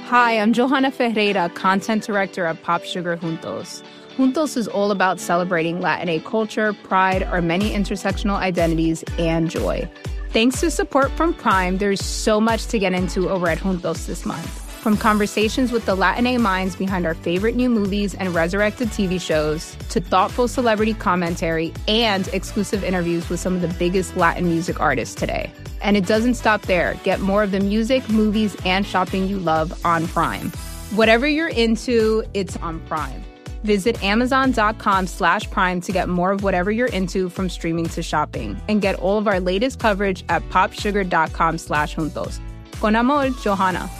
Hi, I'm Johanna Ferreira, content director at Pop Sugar Juntos. Juntos is all about celebrating Latinx culture, pride, our many intersectional identities, and joy. Thanks to support from Prime, there's so much to get into over at Juntos this month. From conversations with the Latinx minds behind our favorite new movies and resurrected TV shows, to thoughtful celebrity commentary and exclusive interviews with some of the biggest Latin music artists today. And it doesn't stop there. Get more of the music, movies, and shopping you love on Prime. Whatever you're into, it's on Prime. Visit Amazon.com/Prime to get more of whatever you're into, from streaming to shopping. And get all of our latest coverage at popsugar.com/juntos. Con amor, Johanna.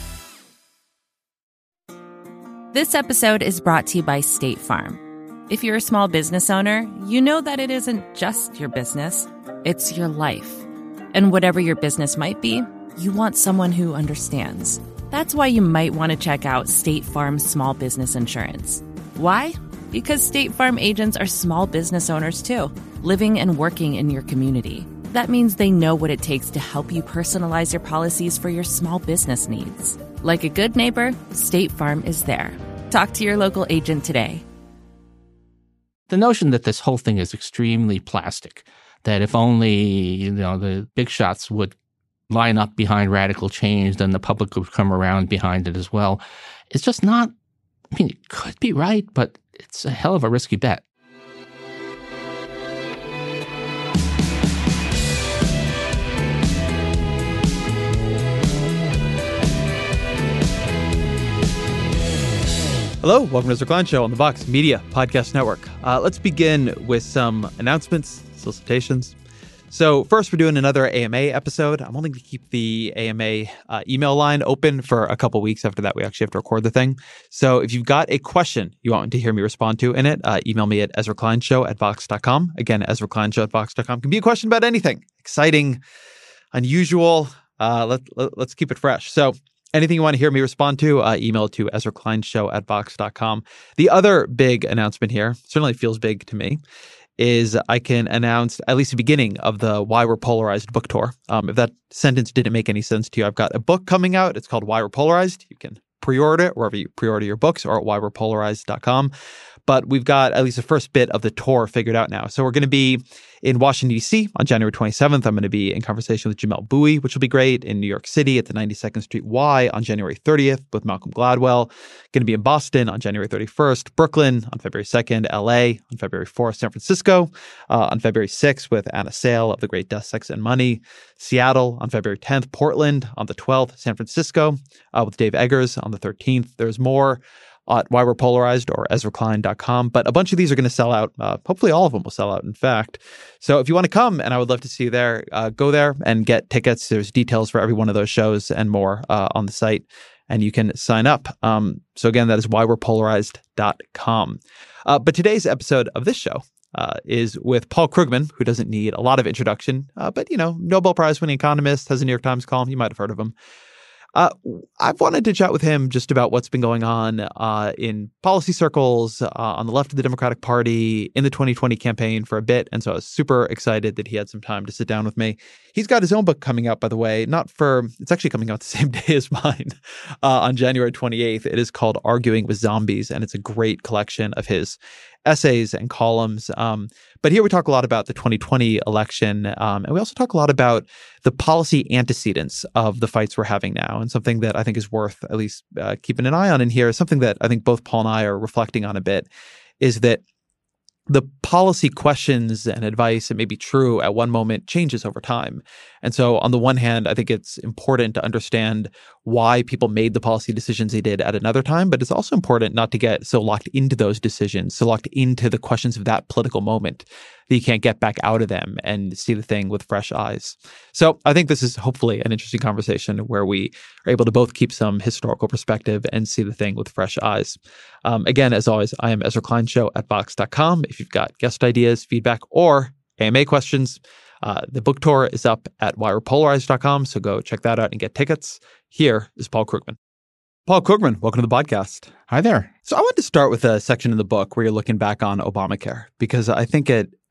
This episode is brought to you by State Farm. If you're a small business owner, you know that it isn't just your business, it's your life. And whatever your business might be, you want someone who understands. That's why you might want to check out State Farm Small Business Insurance. Why? Because State Farm agents are small business owners too, living and working in your community. That means they know what it takes to help you personalize your policies for your small business needs. Like a good neighbor, State Farm is there. Talk to your local agent today. The notion that this whole thing is extremely plastic, that if only, the big shots would line up behind radical change, then the public would come around behind it as well, it's just not, it could be right, but it's a hell of a risky bet. Hello, welcome to Ezra Klein Show on the Vox Media Podcast Network. Let's begin with some announcements, solicitations. So first, we're doing another AMA episode. I'm only going to keep the AMA email line open for a couple weeks. After that, we actually have to record the thing. So if you've got a question you want to hear me respond to in it, email me at EzraKleinShow@Vox.com. Again, EzraKleinShow@Vox.com. Can be a question about anything exciting, unusual. Let's keep it fresh. So anything you want to hear me respond to, email to EzraKleinShow@Vox.com. The other big announcement here, certainly feels big to me, is I can announce at least the beginning of the Why We're Polarized book tour. If that sentence didn't make any sense to you, I've got a book coming out. It's called Why We're Polarized. You can pre-order it wherever you pre-order your books or at whywe'repolarized.com. But we've got at least the first bit of the tour figured out now. So we're going to be in Washington, D.C. on January 27th. I'm going to be in conversation with Jamelle Bouie, which will be great, in New York City at the 92nd Street Y on January 30th with Malcolm Gladwell. Going to be in Boston on January 31st, Brooklyn on February 2nd, L.A. on February 4th, San Francisco on February 6th with Anna Sale of The Great Death, Sex, and Money, Seattle on February 10th, Portland on the 12th, San Francisco with Dave Eggers on the 13th. There's more at Why We're Polarized or EzraKlein.com. But a bunch of these are going to sell out. Hopefully all of them will sell out, in fact. So if you want to come, and I would love to see you there, go there and get tickets. There's details for every one of those shows and more on the site, and you can sign up. So again, that is whywe'repolarized.com. But today's episode of this show is with Paul Krugman, who doesn't need a lot of introduction, but, Nobel Prize-winning economist, has a New York Times column. You might have heard of him. I've wanted to chat with him just about what's been going on in policy circles on the left of the Democratic Party in the 2020 campaign for a bit. And so I was super excited that he had some time to sit down with me. He's got his own book coming out, by the way, it's actually coming out the same day as mine on January 28th. It is called Arguing with Zombies, and it's a great collection of his essays and columns. But here we talk a lot about the 2020 election, and we also talk a lot about the policy antecedents of the fights we're having now. And something that I think is worth at least keeping an eye on in here, something that I think both Paul and I are reflecting on a bit, is that the policy questions and advice that may be true at one moment changes over time. And so on the one hand, I think it's important to understand why people made the policy decisions they did at another time, but it's also important not to get so locked into those decisions, so locked into the questions of that political moment that you can't get back out of them and see the thing with fresh eyes. So I think this is hopefully an interesting conversation where we are able to both keep some historical perspective and see the thing with fresh eyes. Again, as always, I am Ezra Klein Show at Vox.com. If you've got guest ideas, feedback, or AMA questions, the book tour is up at whywe'repolarized.com, so go check that out and get tickets. Here is Paul Krugman. Paul Krugman, welcome to the podcast. Hi there. So I wanted to start with a section in the book where you're looking back on Obamacare, because I think it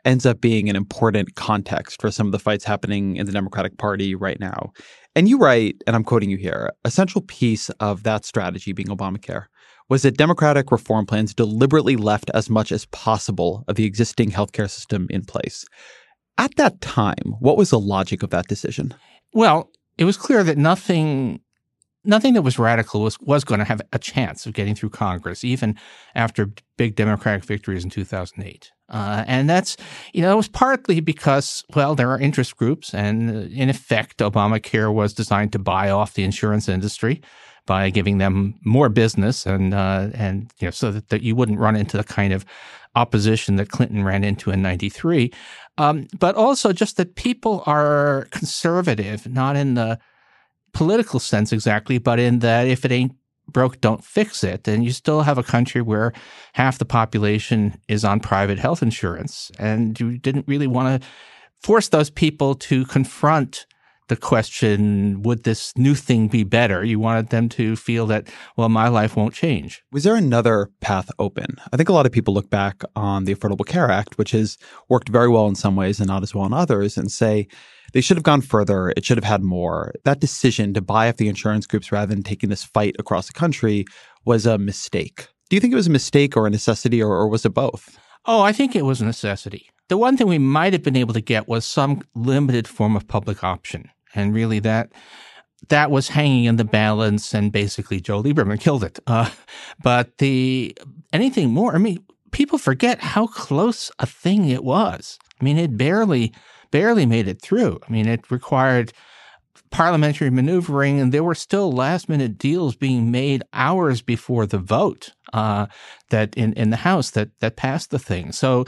ends up being an important context for some of the fights happening in the Democratic Party right now. And you write, and I'm quoting you here, a central piece of that strategy being Obamacare was that Democratic reform plans deliberately left as much as possible of the existing healthcare system in place. At that time, what was the logic of that decision? Well, it was clear that nothing that was radical was going to have a chance of getting through Congress, even after big Democratic victories in 2008. And that's, it was partly because, well, there are interest groups, and in effect, Obamacare was designed to buy off the insurance industry by giving them more business and so that you wouldn't run into the kind of opposition that Clinton ran into in 93. But also just that people are conservative, not in the political sense exactly, but in that if it ain't broke, don't fix it. And you still have a country where half the population is on private health insurance. And you didn't really want to force those people to confront the question, would this new thing be better? You wanted them to feel that, well, my life won't change. Was there another path open? I think a lot of people look back on the Affordable Care Act, which has worked very well in some ways and not as well in others, and say they should have gone further. It should have had more. That decision to buy up the insurance groups rather than taking this fight across the country was a mistake. Do you think it was a mistake or a necessity, or was it both? Oh, I think it was a necessity. The one thing we might have been able to get was some limited form of public option. And really that was hanging in the balance, and basically Joe Lieberman killed it. But anything more, people forget how close a thing it was. It barely made it through. It required parliamentary maneuvering, and there were still last-minute deals being made hours before the vote that in the House that passed the thing. So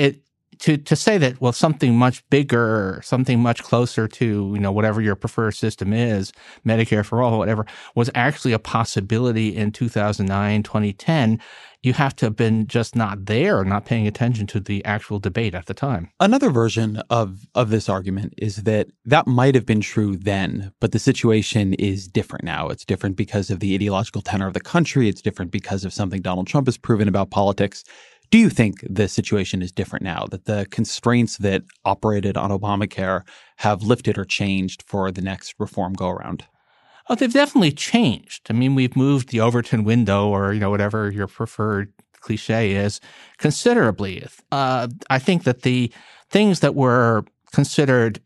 to say that, well, something much bigger, something much closer to, whatever your preferred system is, Medicare for all, whatever, was actually a possibility in 2009, 2010, you have to have been just not there, not paying attention to the actual debate at the time. Another version of this argument is that might have been true then, but the situation is different now. It's different because of the ideological tenor of the country. It's different because of something Donald Trump has proven about politics. Do you think the situation is different now, that the constraints that operated on Obamacare have lifted or changed for the next reform go-around? Oh, they've definitely changed. We've moved the Overton window, or, whatever your preferred cliche is, considerably. I think that the things that were considered,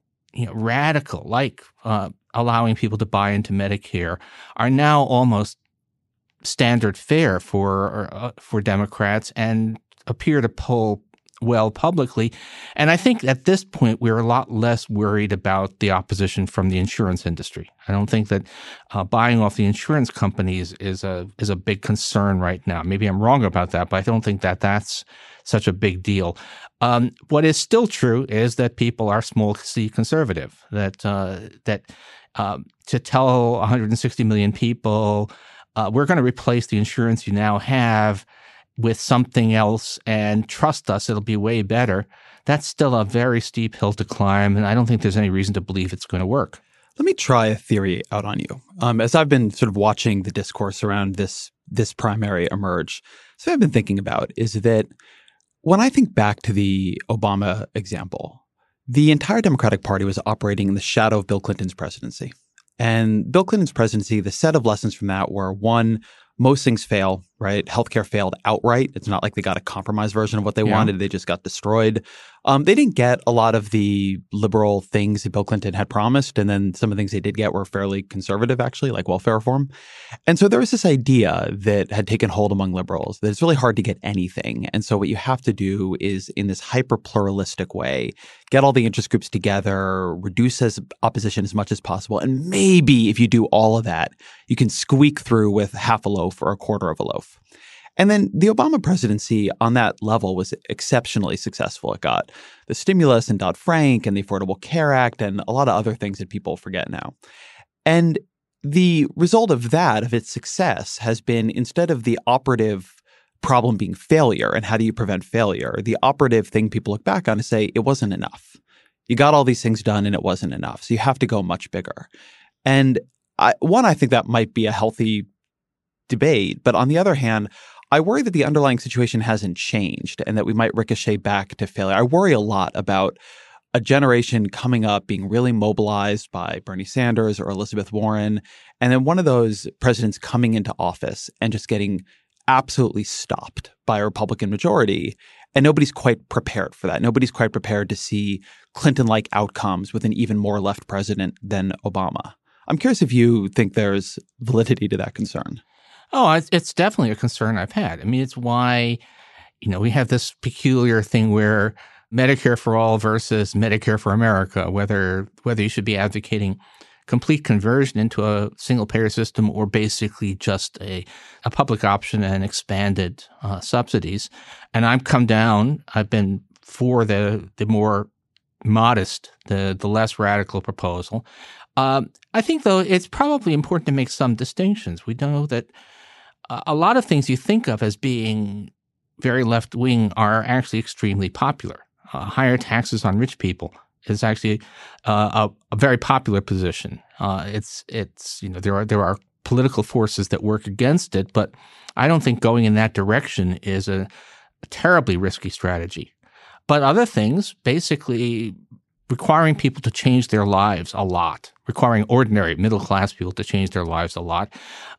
radical, like allowing people to buy into Medicare, are now almost standard fare for Democrats and appear to poll well publicly. And I think at this point, we're a lot less worried about the opposition from the insurance industry. I don't think that buying off the insurance companies is a big concern right now. Maybe I'm wrong about that, but I don't think that that's such a big deal. What is still true is that people are small C conservative, that to tell 160 million people, we're going to replace the insurance you now have with something else and trust us, it'll be way better. That's still a very steep hill to climb, and I don't think there's any reason to believe it's going to work. Let me try a theory out on you. As I've been sort of watching the discourse around this primary emerge, so I've been thinking about is that when I think back to the Obama example, the entire Democratic Party was operating in the shadow of Bill Clinton's presidency. And Bill Clinton's presidency, the set of lessons from that were, one, most things fail, right? Healthcare failed outright. It's not like they got a compromise version of what they wanted. They just got destroyed. They didn't get a lot of the liberal things that Bill Clinton had promised. And then some of the things they did get were fairly conservative, actually, like welfare reform. And so there was this idea that had taken hold among liberals that it's really hard to get anything. And so what you have to do is, in this hyper-pluralistic way, get all the interest groups together, reduce opposition as much as possible. And maybe if you do all of that, you can squeak through with half a loaf or a quarter of a loaf. And then the Obama presidency on that level was exceptionally successful. It got the stimulus and Dodd-Frank and the Affordable Care Act and a lot of other things that people forget now. And the result of that, of its success, has been, instead of the operative problem being failure and how do you prevent failure, the operative thing people look back on is say it wasn't enough. You got all these things done and it wasn't enough. So you have to go much bigger. And I think that might be a healthy debate. But on the other hand, I worry that the underlying situation hasn't changed and that we might ricochet back to failure. I worry a lot about a generation coming up being really mobilized by Bernie Sanders or Elizabeth Warren, and then one of those presidents coming into office and just getting absolutely stopped by a Republican majority. And nobody's quite prepared for that. Nobody's quite prepared to see Clinton-like outcomes with an even more left president than Obama. I'm curious if you think there's validity to that concern. Oh, it's definitely a concern I've had. I mean, it's why, we have this peculiar thing where Medicare for all versus Medicare for America, whether you should be advocating complete conversion into a single-payer system or basically just a public option and expanded subsidies. And I've been for the more modest, the less radical proposal. I think, though, it's probably important to make some distinctions. We know that a lot of things you think of as being very left-wing are actually extremely popular. Higher taxes on rich people is actually a very popular position. There are political forces that work against it, but I don't think going in that direction is a terribly risky strategy. But other things, basically requiring people to change their lives a lot, requiring ordinary middle-class people to change their lives a lot,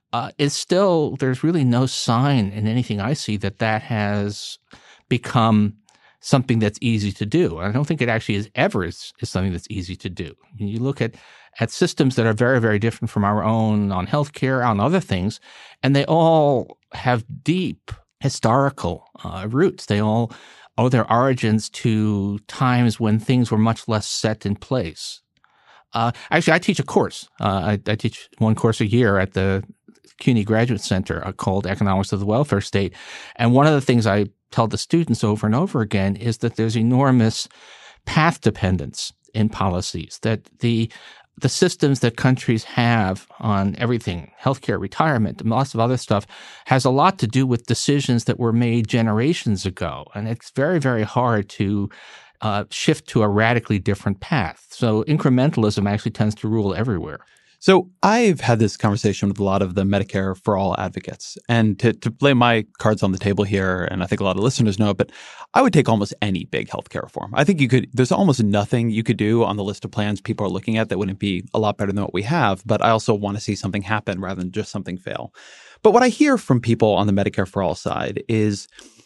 there's really no sign in anything I see that has become something that's easy to do. I don't think it actually is something that's easy to do. You look at systems that are very, very different from our own on healthcare, on other things, and they all have deep historical roots. They all owe their origins to times when things were much less set in place. Actually, I teach a course. I teach one course a year at the CUNY Graduate Center called Economics of the Welfare State. And one of the things I tell the students over and over again is that there's enormous path dependence in policies, that the systems that countries have on everything, healthcare, retirement, and lots of other stuff, has a lot to do with decisions that were made generations ago. And it's very, very hard to shift to a radically different path. So incrementalism actually tends to rule everywhere. So I've had this conversation with a lot of the Medicare for All advocates. And to lay my cards on the table here, and I think a lot of listeners know it, but I would take almost any big healthcare reform. I think there's almost nothing you could do on the list of plans people are looking at that wouldn't be a lot better than what we have. But I also want to see something happen rather than just something fail. But what I hear from people on the Medicare for All side is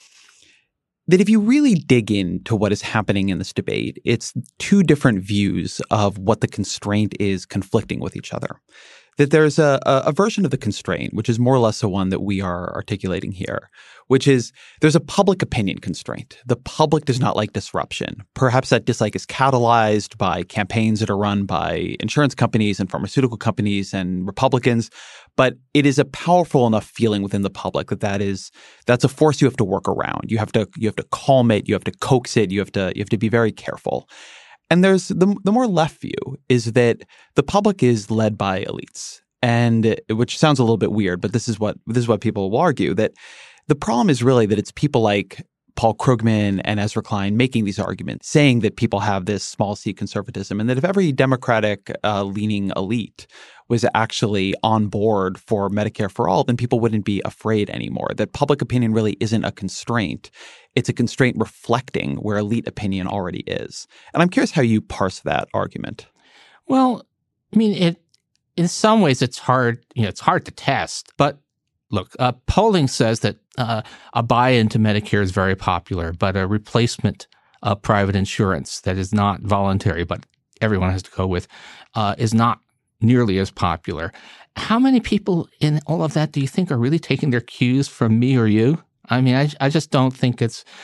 that if you really dig into what is happening in this debate, it's two different views of what the constraint is conflicting with each other. That there's a version of the constraint, which is more or less the one that we are articulating here, which is there's a public opinion constraint. The public does not like disruption. Perhaps that dislike is catalyzed by campaigns that are run by insurance companies and pharmaceutical companies and Republicans. But it is a powerful enough feeling within the public that's a force you have to work around. You have to calm it. You have to coax it. You have to be very careful. And there's the more left view is that the public is led by elites, and which sounds a little bit weird, but this is what people will argue, that the problem is really that it's people like Paul Krugman and Ezra Klein making these arguments, saying that people have this small c conservatism, and that if every Democratic leaning elite was actually on board for Medicare for all, then people wouldn't be afraid anymore. That public opinion really isn't a constraint. It's a constraint reflecting where elite opinion already is. And I'm curious how you parse that argument. Well, I mean, in some ways it's hard, it's hard to test. But look, polling says that a buy-in to Medicare is very popular, but a replacement of private insurance that is not voluntary, but everyone has to go with, is not nearly as popular. How many people in all of that do you think are really taking their cues from me or you? I mean, I just don't think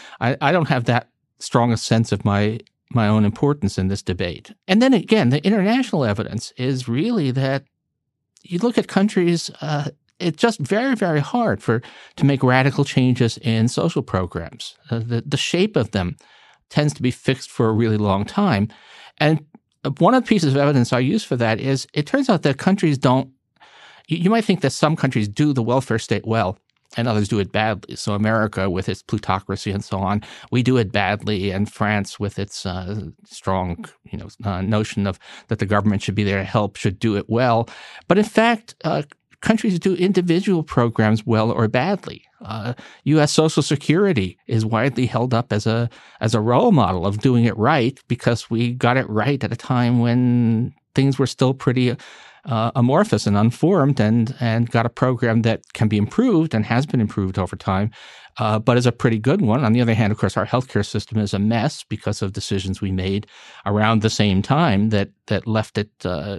I don't have that strong a sense of my own importance in this debate. And then again, the international evidence is really that you look at countries, it's just very, very hard to make radical changes in social programs. The shape of them tends to be fixed for a really long time. And one of the pieces of evidence I use for that is it turns out that countries don't – you might think that some countries do the welfare state well and others do it badly. So America with its plutocracy and so on, we do it badly, and France with its strong notion of that the government should be there to help should do it well. But in fact, countries do individual programs well or badly. U.S. Social Security is widely held up as a role model of doing it right because we got it right at a time when things were still pretty amorphous and unformed, and got a program that can be improved and has been improved over time, but is a pretty good one. On the other hand, of course, our healthcare system is a mess because of decisions we made around the same time that left it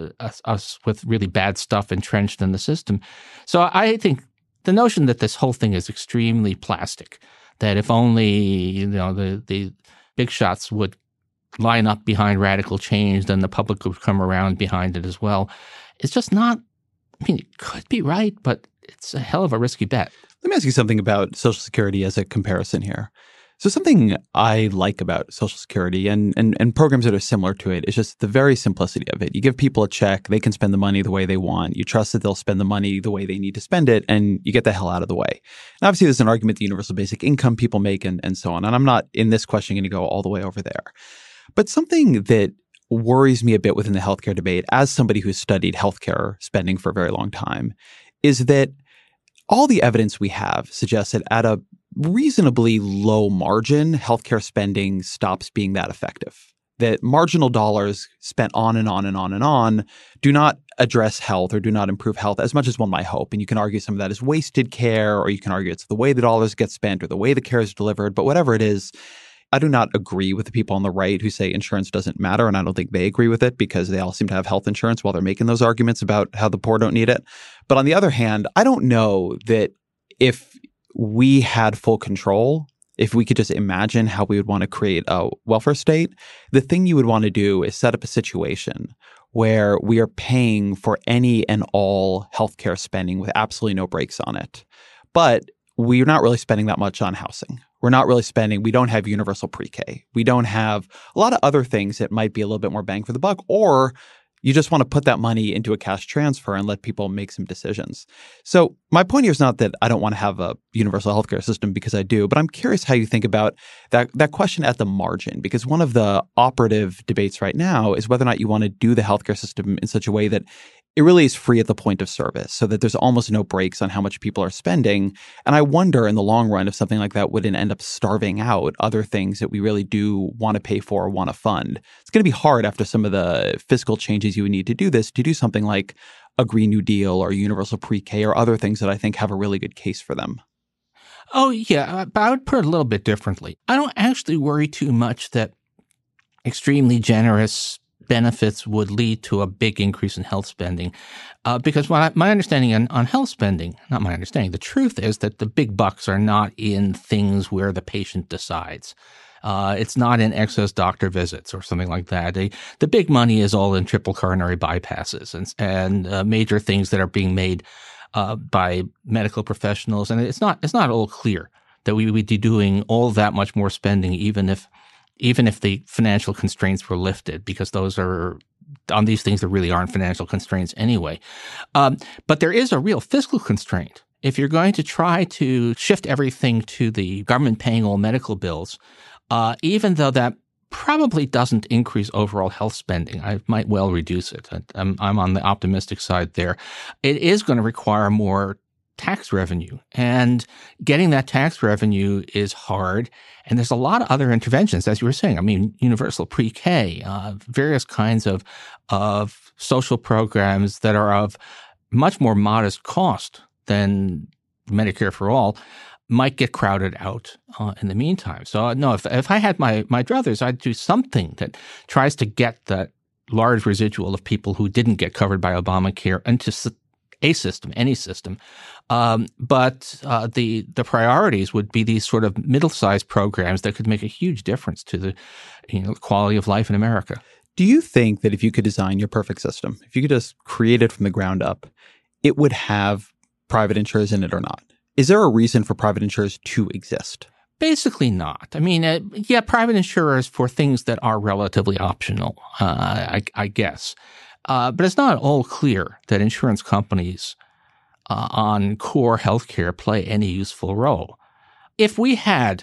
us with really bad stuff entrenched in the system. So I think the notion that this whole thing is extremely plastic, that if only the big shots would line up behind radical change, then the public would come around behind it as well. It's just not, I mean, it could be right, but it's a hell of a risky bet. Let me ask you something about Social Security as a comparison here. So something I like about Social Security and programs that are similar to it is just the very simplicity of it. You give people a check, they can spend the money the way they want. You trust that they'll spend the money the way they need to spend it, and you get the hell out of the way. And obviously, there's an argument the universal basic income people make and so on. And I'm not in this question going to go all the way over there. But something that worries me a bit within the healthcare debate, as somebody who's studied healthcare spending for a very long time, is that all the evidence we have suggests that at a reasonably low margin, healthcare spending stops being that effective. That marginal dollars spent on and on and on and on do not address health or do not improve health as much as one might hope. And you can argue some of that is wasted care, or you can argue it's the way the dollars get spent or the way the care is delivered. But whatever it is, I do not agree with the people on the right who say insurance doesn't matter, and I don't think they agree with it because they all seem to have health insurance while they're making those arguments about how the poor don't need it. But on the other hand, I don't know that if we had full control, if we could just imagine how we would want to create a welfare state, the thing you would want to do is set up a situation where we are paying for any and all healthcare spending with absolutely no brakes on it. But we're not really spending that much on housing. We're not really spending, we don't have universal pre-K. We don't have a lot of other things that might be a little bit more bang for the buck, or you just want to put that money into a cash transfer and let people make some decisions. So my point here is not that I don't want to have a universal healthcare system, because I do, but I'm curious how you think about that question at the margin, because one of the operative debates right now is whether or not you want to do the healthcare system in such a way that it really is free at the point of service, so that there's almost no brakes on how much people are spending. And I wonder in the long run if something like that wouldn't end up starving out other things that we really do want to pay for or want to fund. It's going to be hard after some of the fiscal changes you would need to do this, to do something like a Green New Deal or universal pre-K or other things that I think have a really good case for them. Oh, yeah, but I would put it a little bit differently. I don't actually worry too much that extremely generous benefits would lead to a big increase in health spending, because my understanding on health spending, not my understanding, the truth is that the big bucks are not in things where the patient decides. It's not in excess doctor visits or something like that. The big money is all in triple coronary bypasses and major things that are being made by medical professionals, and it's not all clear that we would be doing all that much more spending, even if the financial constraints were lifted, because those are, on these things, there really aren't financial constraints anyway. But there is a real fiscal constraint. If you're going to try to shift everything to the government paying all medical bills, even though that probably doesn't increase overall health spending, I might well reduce it. I'm on the optimistic side there. It is going to require more tax revenue, and getting that tax revenue is hard. And there's a lot of other interventions, as you were saying. I mean, universal pre-K, various kinds of social programs that are of much more modest cost than Medicare for all might get crowded out in the meantime. So no, if I had my druthers, I'd do something that tries to get that large residual of people who didn't get covered by Obamacare into a system, any system. But the priorities would be these sort of middle-sized programs that could make a huge difference to the quality of life in America. Do you think that if you could design your perfect system, if you could just create it from the ground up, it would have private insurers in it or not? Is there a reason for private insurers to exist? Basically not. I mean, yeah, private insurers for things that are relatively optional, I guess. But it's not all clear that insurance companies on core healthcare play any useful role. If we had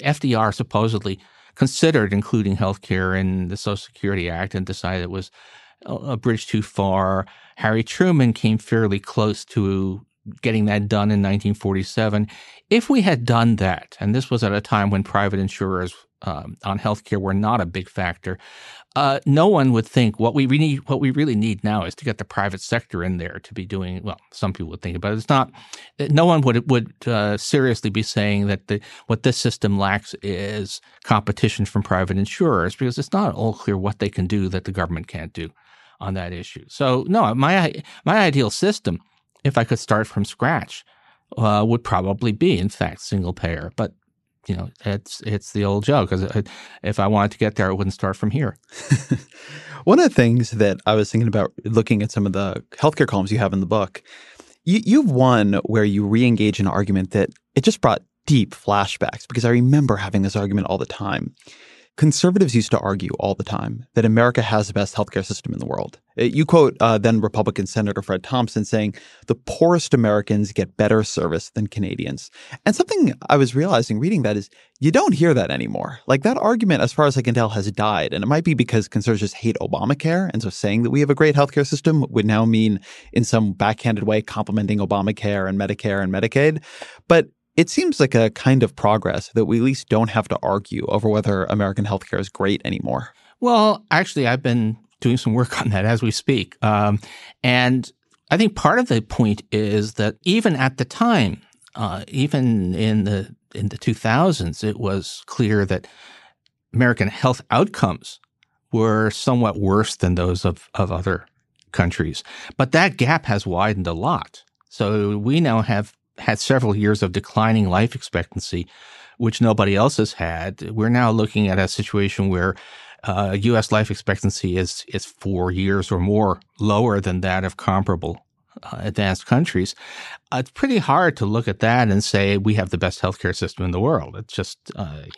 FDR supposedly considered including healthcare in the Social Security Act and decided it was a bridge too far. Harry Truman came fairly close to getting that done in 1947. If we had done that, and this was at a time when private insurers on healthcare were not a big factor, no one would think what we really need now is to get the private sector in there to be doing, well, some people would think, but it's not, no one would seriously be saying that what this system lacks is competition from private insurers, because it's not all clear what they can do that the government can't do on that issue. So no, my ideal system, if I could start from scratch, would probably be, in fact, single payer. But you know, it's the old joke, because if I wanted to get there, I wouldn't start from here. One of the things that I was thinking about looking at some of the healthcare columns you have in the book, you've one where you re-engage an argument that it just brought deep flashbacks, because I remember having this argument all the time. Conservatives used to argue all the time that America has the best healthcare system in the world. You quote then Republican Senator Fred Thompson saying, the poorest Americans get better service than Canadians. And something I was realizing reading that is you don't hear that anymore. Like, that argument, as far as I can tell, has died. And it might be because conservatives hate Obamacare. And so saying that we have a great healthcare system would now mean, in some backhanded way, complimenting Obamacare and Medicare and Medicaid. But it seems like a kind of progress that we at least don't have to argue over whether American healthcare is great anymore. Well, actually, I've been doing some work on that as we speak. And I think part of the point is that even at the time, even in the 2000s, it was clear that American health outcomes were somewhat worse than those of other countries. But that gap has widened a lot. So we now have had several years of declining life expectancy, which nobody else has had. We're now looking at a situation where U.S. life expectancy is 4 years or more lower than that of comparable advanced countries. It's pretty hard to look at that and say we have the best healthcare system in the world. It's just,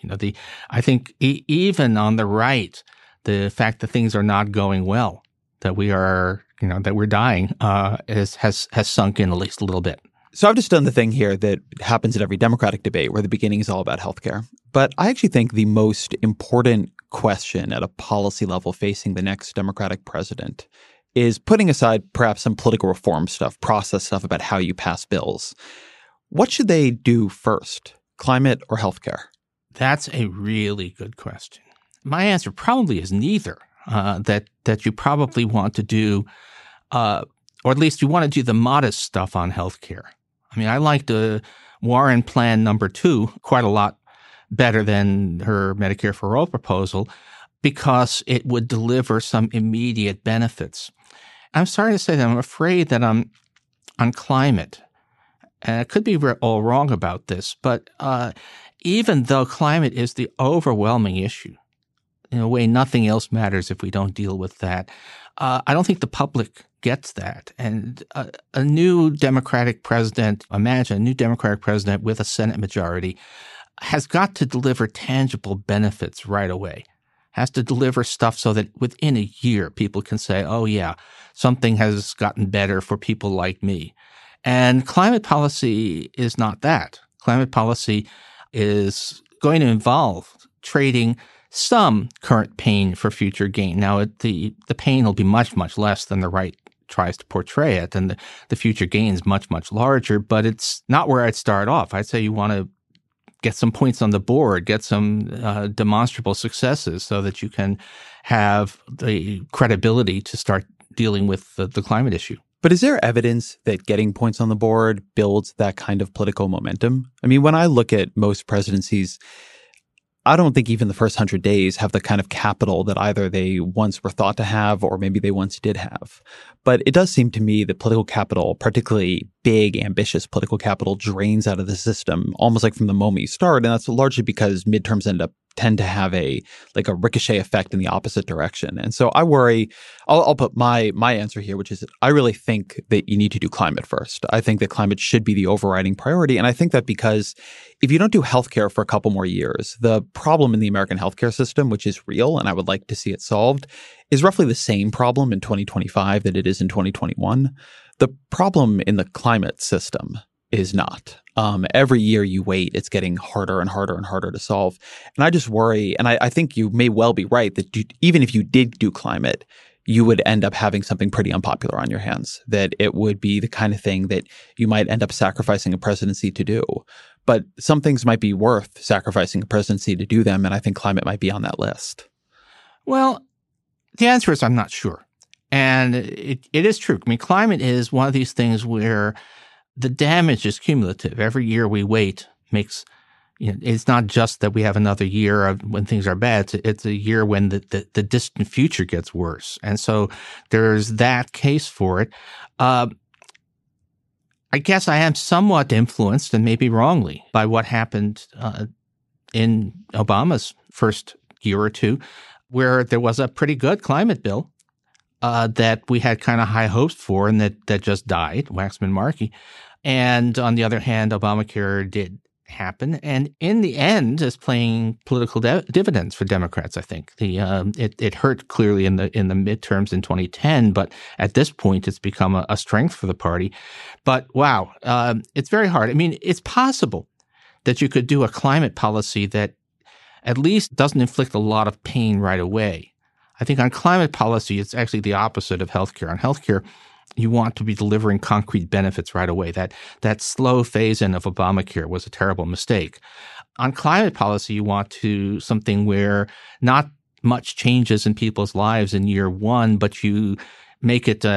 I think even on the right, the fact that things are not going well, that we are, that we're dying, has sunk in at least a little bit. So I've just done the thing here that happens in every Democratic debate where the beginning is all about healthcare. But I actually think the most important question at a policy level facing the next Democratic president is, putting aside perhaps some political reform stuff, process stuff about how you pass bills, what should they do first, climate or healthcare? That's a really good question. My answer probably is neither, that you probably want to do, or at least you want to do the modest stuff on healthcare. I mean, I liked Warren Plan number 2 quite a lot better than her Medicare for All proposal, because it would deliver some immediate benefits. I'm sorry to say that I'm afraid that on climate, and I could be all wrong about this, but even though climate is the overwhelming issue, in a way nothing else matters if we don't deal with that, I don't think the public gets that. And a new Democratic president, imagine a new Democratic president with a Senate majority, has got to deliver tangible benefits right away, has to deliver stuff so that within a year people can say, oh yeah, something has gotten better for people like me. And climate policy is not that. Climate policy is going to involve trading some current pain for future gain. Now, the pain will be much, much less than the right tries to portray it, and the future gain is much, much larger, but it's not where I'd start off. I'd say you want to get some points on the board, get some demonstrable successes so that you can have the credibility to start dealing with the climate issue. But is there evidence that getting points on the board builds that kind of political momentum? I mean, when I look at most presidencies, I don't think even the first 100 days have the kind of capital that either they once were thought to have or maybe they once did have. But it does seem to me that political capital, particularly big, ambitious political capital, drains out of the system almost like from the moment you start. And that's largely because midterms tend to have a ricochet effect in the opposite direction. And so I worry, I'll put my answer here, which is that I really think that you need to do climate first. I think that climate should be the overriding priority. And I think that because if you don't do healthcare for a couple more years, the problem in the American healthcare system, which is real, and I would like to see it solved, is roughly the same problem in 2025 that it is in 2021. The problem in the climate system is not. Every year you wait, it's getting harder and harder and harder to solve. And I just worry, and I think you may well be right, that even if you did do climate, you would end up having something pretty unpopular on your hands, that it would be the kind of thing that you might end up sacrificing a presidency to do. But some things might be worth sacrificing a presidency to do them, and I think climate might be on that list. Well, the answer is I'm not sure. And it is true. I mean, climate is one of these things where the damage is cumulative. Every year we wait makes, it's not just that we have another year of when things are bad. It's a year when the distant future gets worse. And so there's that case for it. I guess I am somewhat influenced, and maybe wrongly, by what happened in Obama's first year or two, where there was a pretty good climate bill that we had kind of high hopes for, and that just died, Waxman-Markey. And on the other hand, Obamacare did happen, and in the end is playing political dividends for Democrats. I think it hurt clearly in the midterms in 2010, but at this point it's become a strength for the party. But wow, it's very hard. I mean, it's possible that you could do a climate policy that at least doesn't inflict a lot of pain right away. I think on climate policy, it's actually the opposite of healthcare. On healthcare, you want to be delivering concrete benefits right away. That slow phase-in of Obamacare was a terrible mistake. On climate policy, you want to something where not much changes in people's lives in year one, but you make it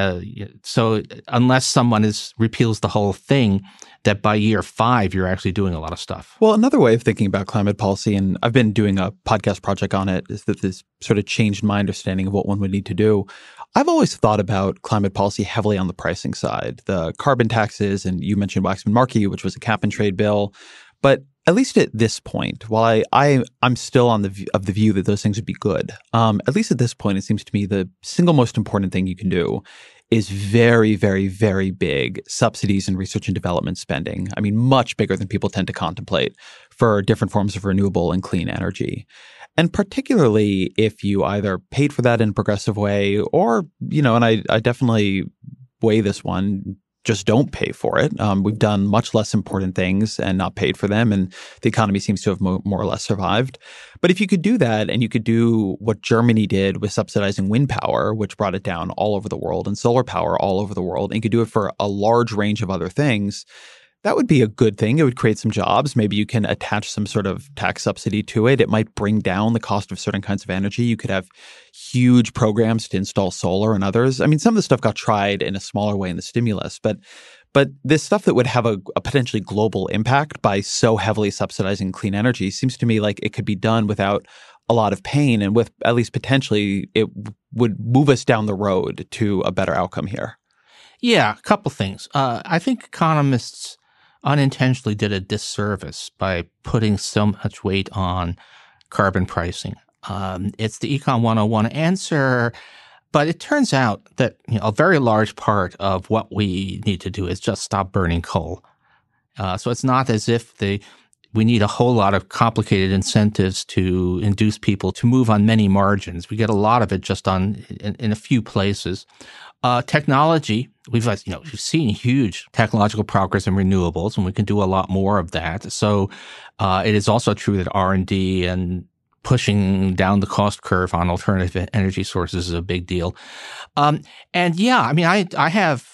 so unless someone repeals the whole thing, that by year 5, you're actually doing a lot of stuff. Well, another way of thinking about climate policy, and I've been doing a podcast project on it, is that this sort of changed my understanding of what one would need to do. I've always thought about climate policy heavily on the pricing side, the carbon taxes, and you mentioned Waxman-Markey, which was a cap-and-trade bill. But at least at this point, while I'm still on the view that those things would be good, at least at this point, it seems to me the single most important thing you can do is very, very, very big subsidies in research and development spending. I mean, much bigger than people tend to contemplate for different forms of renewable and clean energy. And particularly if you either paid for that in a progressive way or, and I definitely weigh this one, just don't pay for it. We've done much less important things and not paid for them, and the economy seems to have more or less survived. But if you could do that, and you could do what Germany did with subsidizing wind power, which brought it down all over the world, and solar power all over the world, and you could do it for a large range of other things, that would be a good thing. It would create some jobs. Maybe you can attach some sort of tax subsidy to it. It might bring down the cost of certain kinds of energy. You could have huge programs to install solar and others. I mean, some of the stuff got tried in a smaller way in the stimulus, but this stuff that would have a potentially global impact by so heavily subsidizing clean energy seems to me like it could be done without a lot of pain, and with at least potentially it would move us down the road to a better outcome here. Yeah, a couple things. I think economists unintentionally did a disservice by putting so much weight on carbon pricing. It's the Econ 101 answer, but it turns out that a very large part of what we need to do is just stop burning coal. So it's not as if we need a whole lot of complicated incentives to induce people to move on many margins. We get a lot of it just in a few places. Technology, we've seen huge technological progress in renewables, and we can do a lot more of that. So it is also true that R&D and pushing down the cost curve on alternative energy sources is a big deal. And yeah, I mean, I have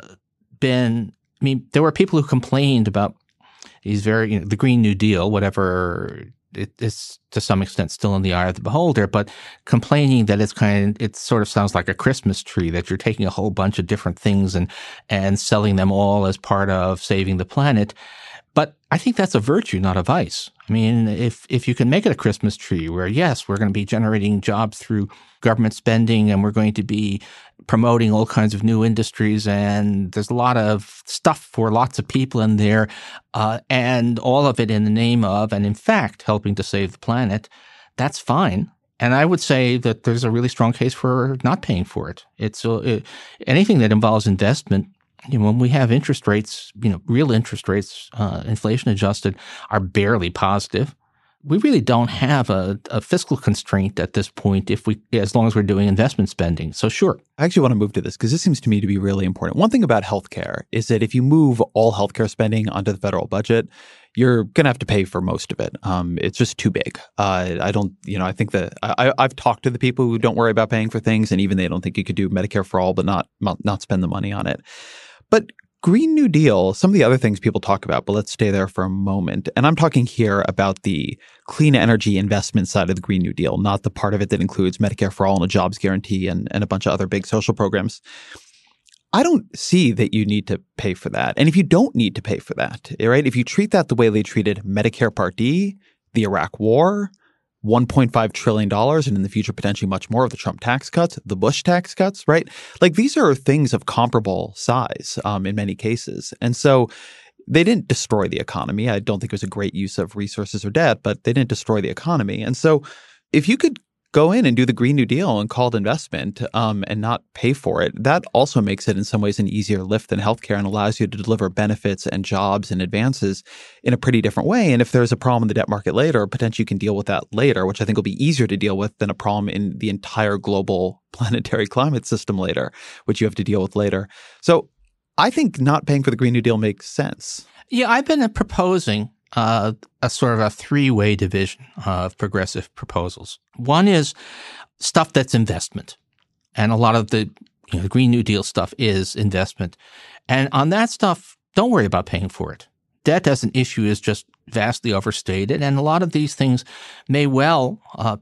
been. I mean, there were people who complained about these the Green New Deal, whatever. It is to some extent still in the eye of the beholder, but complaining that it sort of sounds like a Christmas tree, that you're taking a whole bunch of different things and selling them all as part of saving the planet. But I think that's a virtue, not a vice. I mean, if you can make it a Christmas tree where, yes, we're going to be generating jobs through government spending and we're going to be promoting all kinds of new industries and there's a lot of stuff for lots of people in there, and all of it in the name of, and in fact, helping to save the planet, that's fine. And I would say that there's a really strong case for not paying for it. It's anything that involves investment. When we have interest rates, real interest rates, inflation adjusted, are barely positive. we really don't have a fiscal constraint at this point as long as we're doing investment spending. So sure. I actually want to move to this because this seems to me to be really important. One thing about healthcare is that if you move all healthcare spending onto the federal budget, you're going to have to pay for most of it. It's just too big. I think that I've talked to the people who don't worry about paying for things, and even they don't think you could do Medicare for all, but not spend the money on it. But Green New Deal, some of the other things people talk about, but let's stay there for a moment. And I'm talking here about the clean energy investment side of the Green New Deal, not the part of it that includes Medicare for all and a jobs guarantee and a bunch of other big social programs. I don't see that you need to pay for that. And if you don't need to pay for that, right, if you treat that the way they treated Medicare Part D, the Iraq War, $1.5 trillion, and in the future, potentially much more of the Trump tax cuts, the Bush tax cuts, right? Like these are things of comparable size in many cases. And so they didn't destroy the economy. I don't think it was a great use of resources or debt, but they didn't destroy the economy. And so if you could go in and do the Green New Deal and call it investment and not pay for it, that also makes it in some ways an easier lift than healthcare and allows you to deliver benefits and jobs and advances in a pretty different way. And if there's a problem in the debt market later, potentially you can deal with that later, which I think will be easier to deal with than a problem in the entire global planetary climate system later, which you have to deal with later. So I think not paying for the Green New Deal makes sense. Yeah, I've been proposing a sort of a three-way division of progressive proposals. One is stuff that's investment. And a lot of the Green New Deal stuff is investment. And on that stuff, don't worry about paying for it. Debt as an issue is just vastly overstated. And a lot of these things may well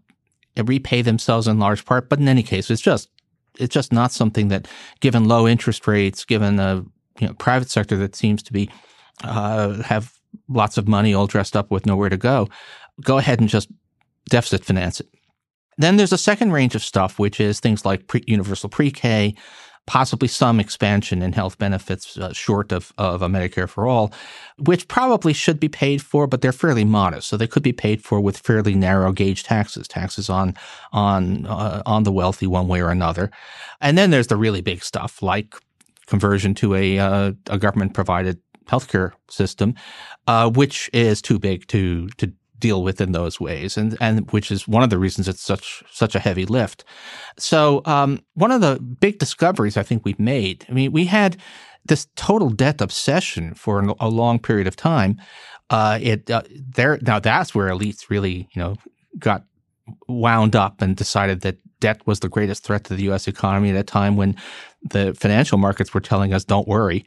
repay themselves in large part. But in any case, it's just not something that, given low interest rates, given a private sector that seems to be have lots of money all dressed up with nowhere to go ahead and just deficit finance it. Then there's a second range of stuff, which is things like universal pre-K, possibly some expansion in health benefits short of a Medicare for all, which probably should be paid for, but they're fairly modest. So they could be paid for with fairly narrow gauge taxes on the wealthy one way or another. And then there's the really big stuff like conversion to a government provided healthcare system, which is too big to deal with in those ways, and which is one of the reasons it's such a heavy lift. So one of the big discoveries I think we've made, we had this total debt obsession for a long period of time. Now that's where elites really got wound up and decided that debt was the greatest threat to the U.S. economy at a time when the financial markets were telling us, don't worry.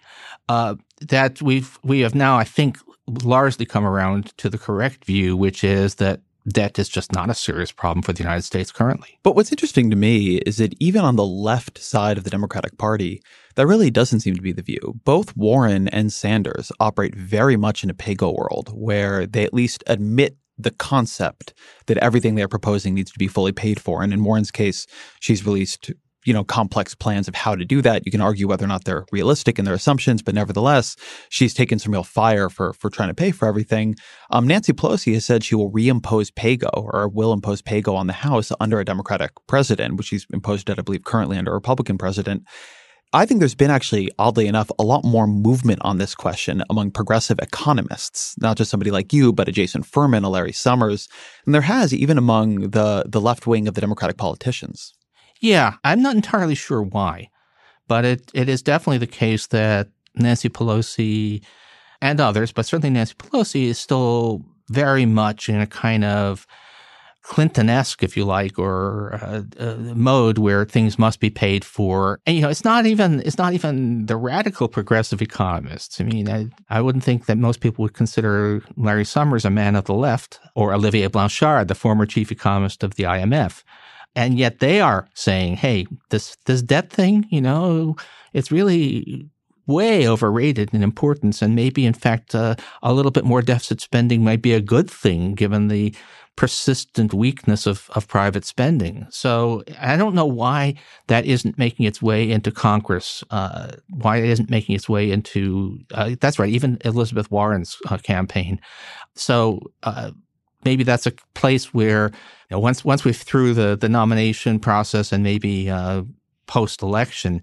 That we have now, I think, largely come around to the correct view, which is that debt is just not a serious problem for the United States currently. But what's interesting to me is that even on the left side of the Democratic Party, that really doesn't seem to be the view. Both Warren and Sanders operate very much in a pay-go world where they at least admit the concept that everything they're proposing needs to be fully paid for. And in Warren's case, she's released complex plans of how to do that. You can argue whether or not they're realistic in their assumptions, but nevertheless, she's taken some real fire for trying to pay for everything. Nancy Pelosi has said she will reimpose PAYGO or will impose PAYGO on the House under a Democratic president, which she's imposed it, I believe, currently under a Republican president. I think there's been actually, oddly enough, a lot more movement on this question among progressive economists, not just somebody like you, but a Jason Furman, a Larry Summers, and there has even among the left wing of the Democratic politicians. Yeah, I'm not entirely sure why, but it is definitely the case that Nancy Pelosi and others, but certainly Nancy Pelosi is still very much in a kind of Clinton-esque, if you like, or mode where things must be paid for. And it's not even the radical progressive economists. I wouldn't think that most people would consider Larry Summers a man of the left, or Olivier Blanchard, the former chief economist of the IMF. And yet they are saying, hey, this debt thing, it's really way overrated in importance. And maybe, in fact, a little bit more deficit spending might be a good thing given the persistent weakness of private spending. So I don't know why that isn't making its way into Congress, why it isn't making its way into, that's right, even Elizabeth Warren's campaign. So maybe that's a place where once we're through the nomination process and maybe post-election,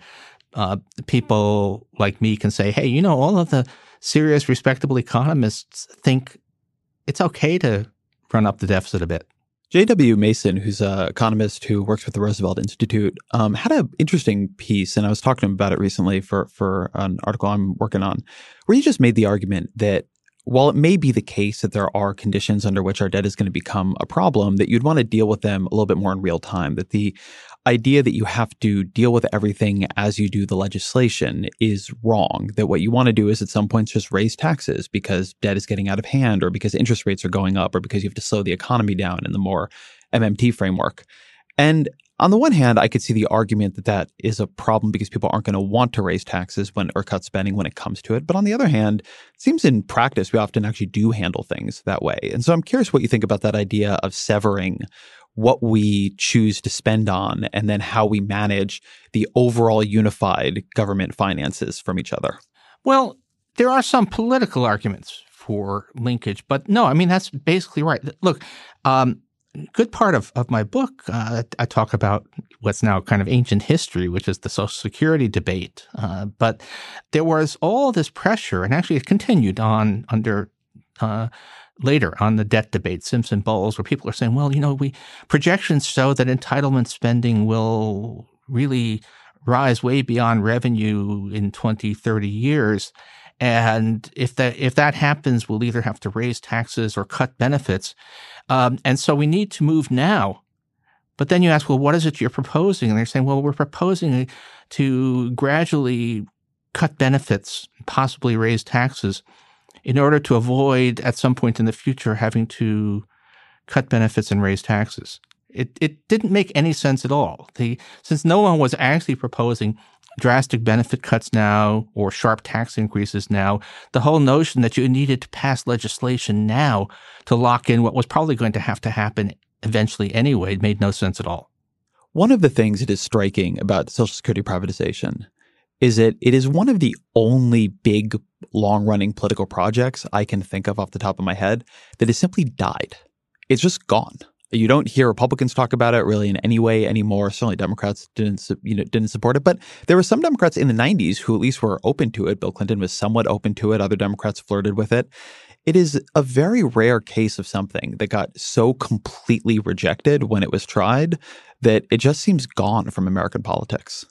people like me can say, hey, all of the serious, respectable economists think it's okay to run up the deficit a bit. J.W. Mason, who's an economist who works with the Roosevelt Institute, had an interesting piece, and I was talking to him about it recently for an article I'm working on, where he just made the argument that while it may be the case that there are conditions under which our debt is going to become a problem, that you'd want to deal with them a little bit more in real time, that the idea that you have to deal with everything as you do the legislation is wrong, that what you want to do is at some points just raise taxes because debt is getting out of hand or because interest rates are going up or because you have to slow the economy down in the more MMT framework. And on the one hand, I could see the argument that that is a problem because people aren't going to want to raise taxes or cut spending when it comes to it. But on the other hand, it seems in practice we often actually do handle things that way. And so I'm curious what you think about that idea of severing what we choose to spend on and then how we manage the overall unified government finances from each other. Well, there are some political arguments for linkage, but no, I mean, that's basically right. Look, good part of my book, I talk about what's now kind of ancient history, which is the Social Security debate. But there was all this pressure, and actually it continued on under later on the debt debate, Simpson-Bowles, where people are saying, well, projections show that entitlement spending will really rise way beyond revenue in 20, 30 years. And if that happens, we'll either have to raise taxes or cut benefits. And so we need to move now. But then you ask, well, what is it you're proposing? And they're saying, well, we're proposing to gradually cut benefits, possibly raise taxes, in order to avoid at some point in the future having to cut benefits and raise taxes. It didn't make any sense at all. Since no one was actually proposing drastic benefit cuts now or sharp tax increases now, the whole notion that you needed to pass legislation now to lock in what was probably going to happen eventually anyway made no sense at all. One of the things that is striking about Social Security privatization is that it is one of the only big, long-running political projects I can think of off the top of my head that has simply died. It's just gone. You don't hear Republicans talk about it really in any way anymore. Certainly Democrats didn't support it. But there were some Democrats in the 90s who at least were open to it. Bill Clinton was somewhat open to it. Other Democrats flirted with it. It is a very rare case of something that got so completely rejected when it was tried that it just seems gone from American politics.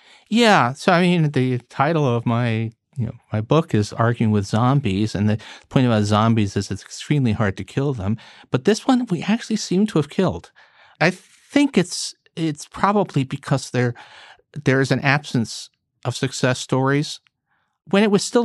Yeah. So, I mean, the title of my book is Arguing with Zombies, and the point about zombies is it's extremely hard to kill them. But this one we actually seem to have killed. I think it's probably because there is an absence of success stories. When it was still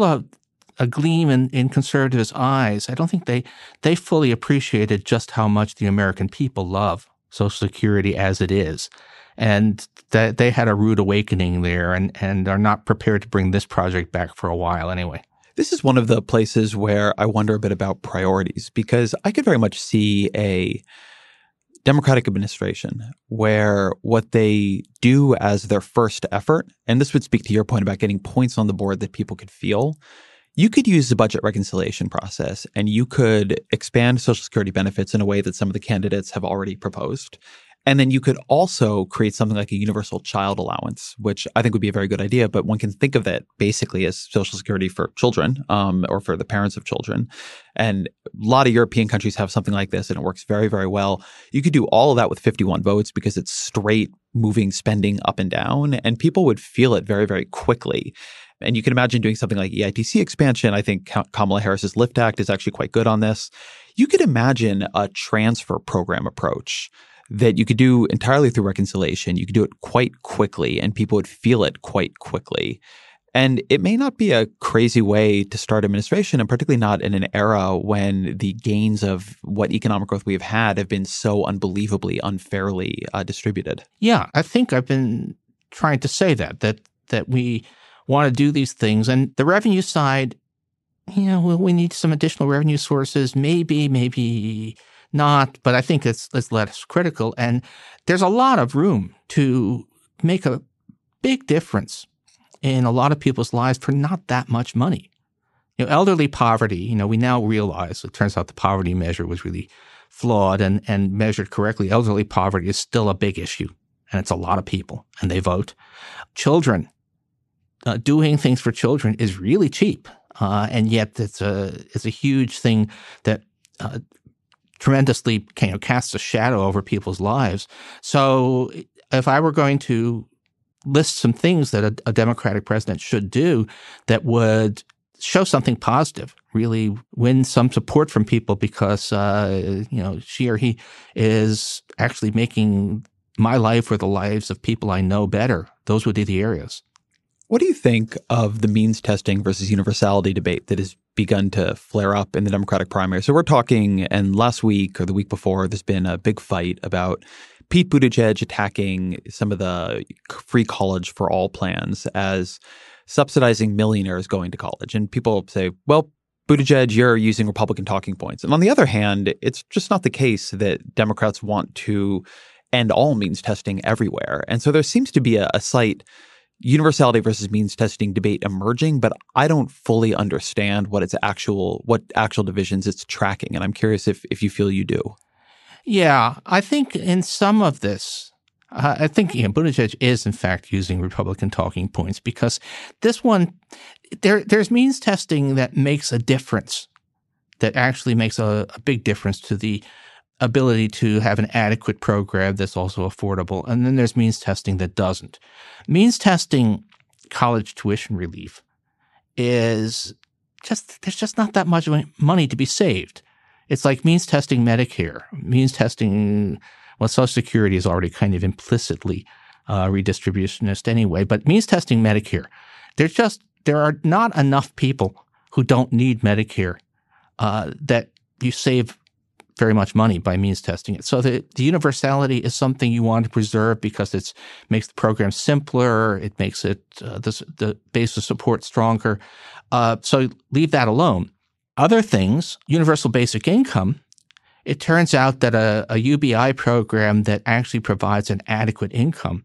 a gleam in conservatives' eyes, I don't think they fully appreciated just how much the American people love Social Security as it is. And that they had a rude awakening there and are not prepared to bring this project back for a while anyway. This is one of the places where I wonder a bit about priorities, because I could very much see a Democratic administration where what they do as their first effort, and this would speak to your point about getting points on the board that people could feel, you could use the budget reconciliation process and you could expand Social Security benefits in a way that some of the candidates have already proposed. And then you could also create something like a universal child allowance, which I think would be a very good idea. But one can think of that basically as Social Security for children or for the parents of children. And a lot of European countries have something like this, and it works very, very well. You could do all of that with 51 votes because it's straight moving spending up and down, and people would feel it very, very quickly. And you can imagine doing something like EITC expansion. I think Kamala Harris's LIFT Act is actually quite good on this. You could imagine a transfer program approach that you could do entirely through reconciliation. You could do it quite quickly and people would feel it quite quickly. And it may not be a crazy way to start administration, and particularly not in an era when the gains of what economic growth we have had have been so unbelievably unfairly distributed. Yeah, I think I've been trying to say that we want to do these things. And the revenue side, we need some additional revenue sources, maybe not, but I think it's less critical. And there's a lot of room to make a big difference in a lot of people's lives for not that much money. Elderly poverty, we now realize, it turns out the poverty measure was really flawed and measured correctly. Elderly poverty is still a big issue, and it's a lot of people, and they vote. Children, doing things for children is really cheap, and yet it's a huge thing that tremendously casts a shadow over people's lives. So if I were going to list some things that a Democratic president should do that would show something positive, really win some support from people because, she or he is actually making my life or the lives of people I know better, those would be the areas. What do you think of the means testing versus universality debate that has begun to flare up in the Democratic primary? So we're talking, and last week or the week before, there's been a big fight about Pete Buttigieg attacking some of the free college for all plans as subsidizing millionaires going to college. And people say, well, Buttigieg, you're using Republican talking points. And on the other hand, it's just not the case that Democrats want to end all means testing everywhere. And so there seems to be a slight universality versus means testing debate emerging, but I don't fully understand what actual divisions it's tracking. And I'm curious if you feel you do. Yeah, I think in some of this, Buttigieg is in fact using Republican talking points because this one, there's means testing that makes a difference, that actually makes a big difference to the ability to have an adequate program that's also affordable. And then there's means testing that doesn't. Means testing college tuition relief there's just not that much money to be saved. It's like means testing Medicare, means testing, Social Security is already kind of implicitly redistributionist anyway, but means testing Medicare, there are not enough people who don't need Medicare that you save very much money by means testing it. So the universality is something you want to preserve because it makes the program simpler, it makes it the base of support stronger. So leave that alone. Other things, universal basic income, it turns out that a UBI program that actually provides an adequate income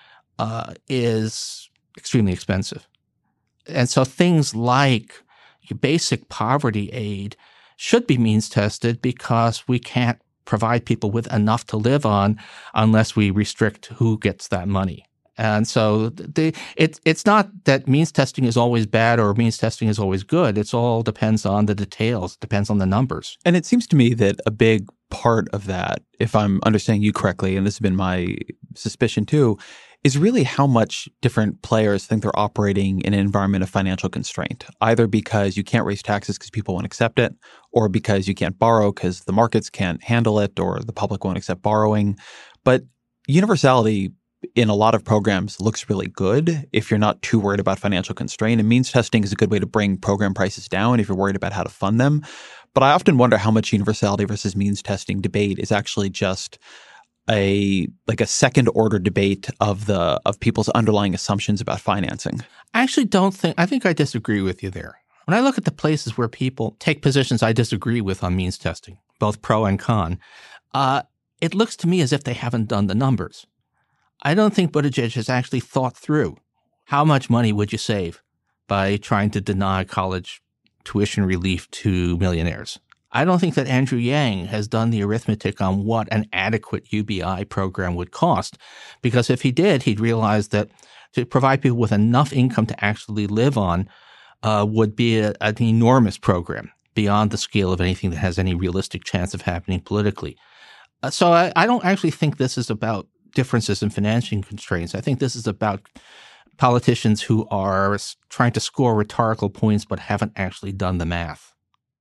is extremely expensive. And so things like basic poverty aid should be means tested because we can't provide people with enough to live on unless we restrict who gets that money. And so it's not that means testing is always bad or means testing is always good. It all depends on the details, depends on the numbers. And it seems to me that a big part of that, if I'm understanding you correctly, and this has been my suspicion too, is really how much different players think they're operating in an environment of financial constraint, either because you can't raise taxes because people won't accept it, or because you can't borrow because the markets can't handle it, or the public won't accept borrowing. But universality in a lot of programs looks really good if you're not too worried about financial constraint. And means testing is a good way to bring program prices down if you're worried about how to fund them. But I often wonder how much universality versus means testing debate is actually just a second order debate of people's underlying assumptions about financing. I think I disagree with you there. When I look at the places where people take positions I disagree with on means testing, both pro and con, it looks to me as if they haven't done the numbers. I don't think Buttigieg has actually thought through how much money would you save by trying to deny college tuition relief to millionaires. I don't think that Andrew Yang has done the arithmetic on what an adequate UBI program would cost, because if he did, he'd realize that to provide people with enough income to actually live on would be an enormous program beyond the scale of anything that has any realistic chance of happening politically. So I don't actually think this is about differences in financing constraints. I think this is about politicians who are trying to score rhetorical points but haven't actually done the math.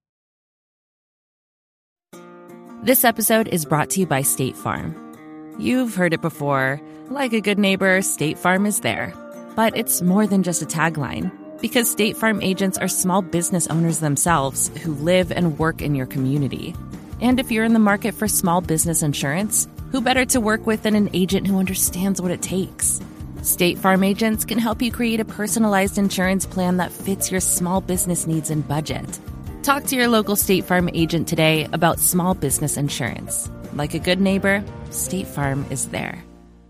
This episode is brought to you by State Farm. You've heard it before. Like a good neighbor, State Farm is there. But it's more than just a tagline, because State Farm agents are small business owners themselves who live and work in your community. And if you're in the market for small business insurance, who better to work with than an agent who understands what it takes? State Farm agents can help you create a personalized insurance plan that fits your small business needs and budget. Talk to your local State Farm agent today about small business insurance. Like a good neighbor, State Farm is there.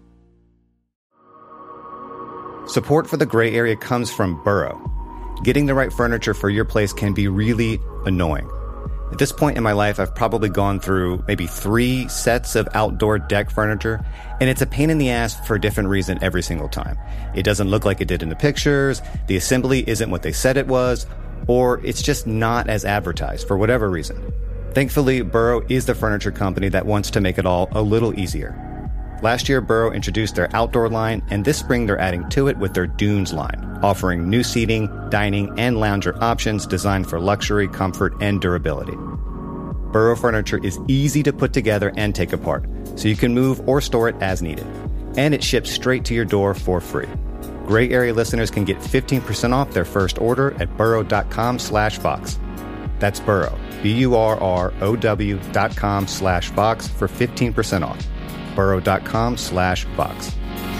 Support for the gray area comes from Burrow. Getting the right furniture for your place can be really annoying. At this point in my life, I've probably gone through maybe 3 sets of outdoor deck furniture, and it's a pain in the ass for a different reason every single time. It doesn't look like it did in the pictures, the assembly isn't what they said it was, or it's just not as advertised for whatever reason. Thankfully, Burrow is the furniture company that wants to make it all a little easier. Last year, Burrow introduced their outdoor line, and this spring they're adding to it with their Dunes line, offering new seating, dining, and lounger options designed for luxury, comfort, and durability. Burrow furniture is easy to put together and take apart, so you can move or store it as needed. And it ships straight to your door for free. Gray Area listeners can get 15% off their first order at burrow.com/Vox. That's Burrow, BURROW.com/Vox for 15% off. burrow.com/Vox.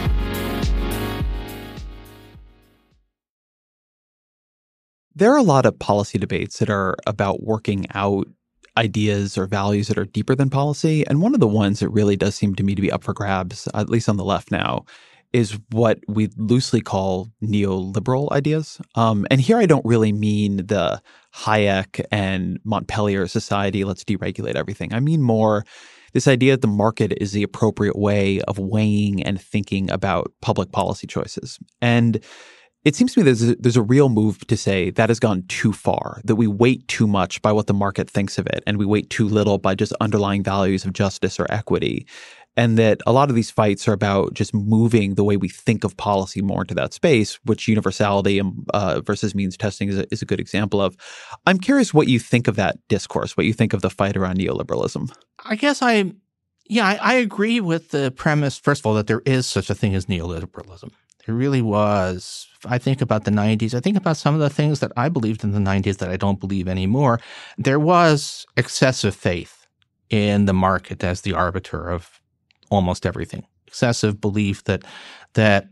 There are a lot of policy debates that are about working out ideas or values that are deeper than policy. And one of the ones that really does seem to me to be up for grabs, at least on the left now, is what we loosely call neoliberal ideas. And here I don't really mean the Hayek and Montpelier society, let's deregulate everything. I mean more this idea that the market is the appropriate way of weighing and thinking about public policy choices. And it seems to me there's a real move to say that has gone too far, that we weight too much by what the market thinks of it, and we weight too little by just underlying values of justice or equity. And that a lot of these fights are about just moving the way we think of policy more into that space, which universality versus means testing is a good example of. I'm curious what you think of that discourse, what you think of the fight around neoliberalism. I guess I agree with the premise, first of all, that there is such a thing as neoliberalism. There really was. I think about the 90s. I think about some of the things that I believed in the 90s that I don't believe anymore. There was excessive faith in the market as the arbiter of almost everything. Excessive belief that let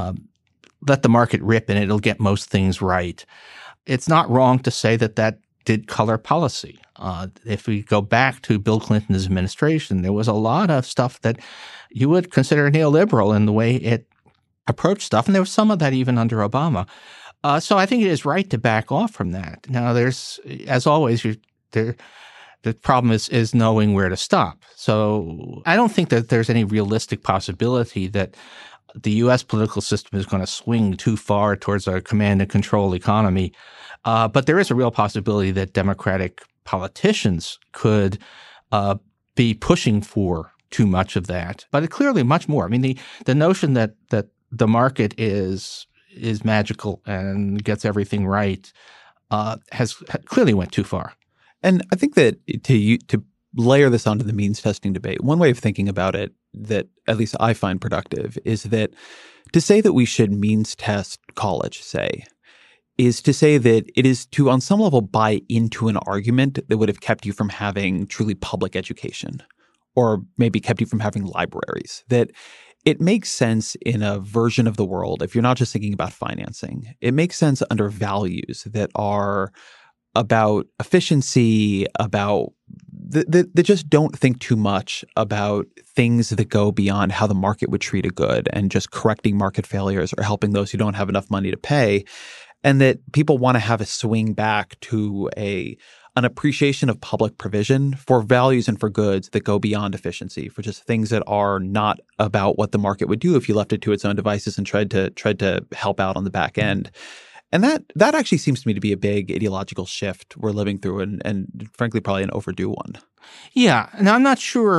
the market rip and it'll get most things right. It's not wrong to say that did color policy. If we go back to Bill Clinton's administration, there was a lot of stuff that you would consider neoliberal in the way it approached stuff, and there was some of that even under Obama. So I think it is right to back off from that. Now, there's, as always, the problem is knowing where to stop. So I don't think that there's any realistic possibility that the U.S. political system is going to swing too far towards a command and control economy. But there is a real possibility that Democratic politicians could be pushing for too much of that. But it clearly much more. I mean, the notion that the market is magical and gets everything right has clearly went too far. And I think that to layer this onto the means testing debate, one way of thinking about it that at least I find productive is that to say that we should means test college, say, is to say that it is to, on some level, buy into an argument that would have kept you from having truly public education, or maybe kept you from having libraries. That it makes sense in a version of the world, if you're not just thinking about financing, it makes sense under values that are about efficiency, about that just don't think too much about things that go beyond how the market would treat a good and just correcting market failures or helping those who don't have enough money to pay. And that people want to have a swing back to an appreciation of public provision for values and for goods that go beyond efficiency, for just things that are not about what the market would do if you left it to its own devices and tried to help out on the back end. And that actually seems to me to be a big ideological shift we're living through, and frankly, probably an overdue one. Yeah. And I'm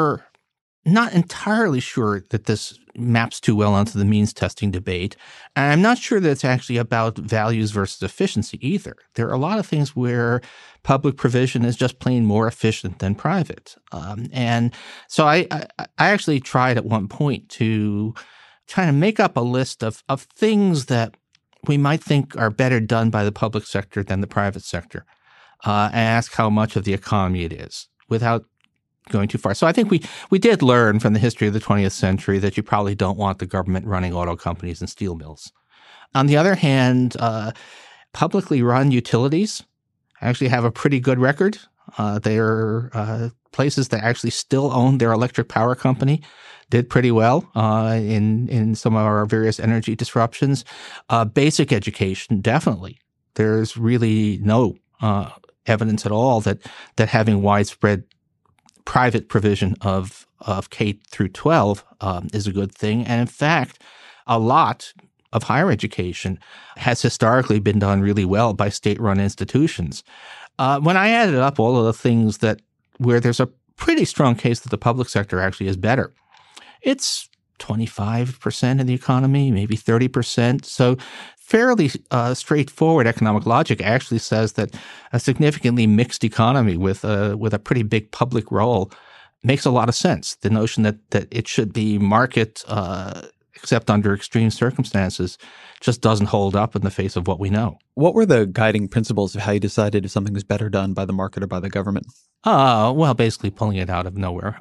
not entirely sure that this maps too well onto the means testing debate. And I'm not sure that it's actually about values versus efficiency either. There are a lot of things where public provision is just plain more efficient than private. And so I actually tried at one point to try to make up a list of things that we might think are better done by the public sector than the private sector, and ask how much of the economy it is without going too far. So I think we did learn from the history of the 20th century that you probably don't want the government running auto companies and steel mills. On the other hand, publicly run utilities actually have a pretty good record. They are places that actually still own their electric power company, did pretty well in some of our various energy disruptions. Basic education, definitely. There's really no evidence at all that having widespread private provision of K through 12 is a good thing. And in fact, a lot of higher education has historically been done really well by state-run institutions. When I added up all of the things that where there's a pretty strong case that the public sector actually is better. It's 25% of the economy, maybe 30%. So fairly straightforward economic logic actually says that a significantly mixed economy with a pretty big public role makes a lot of sense. The notion that it should be market except under extreme circumstances just doesn't hold up in the face of what we know. What were the guiding principles of how you decided if something was better done by the market or by the government? Well, basically pulling it out of nowhere.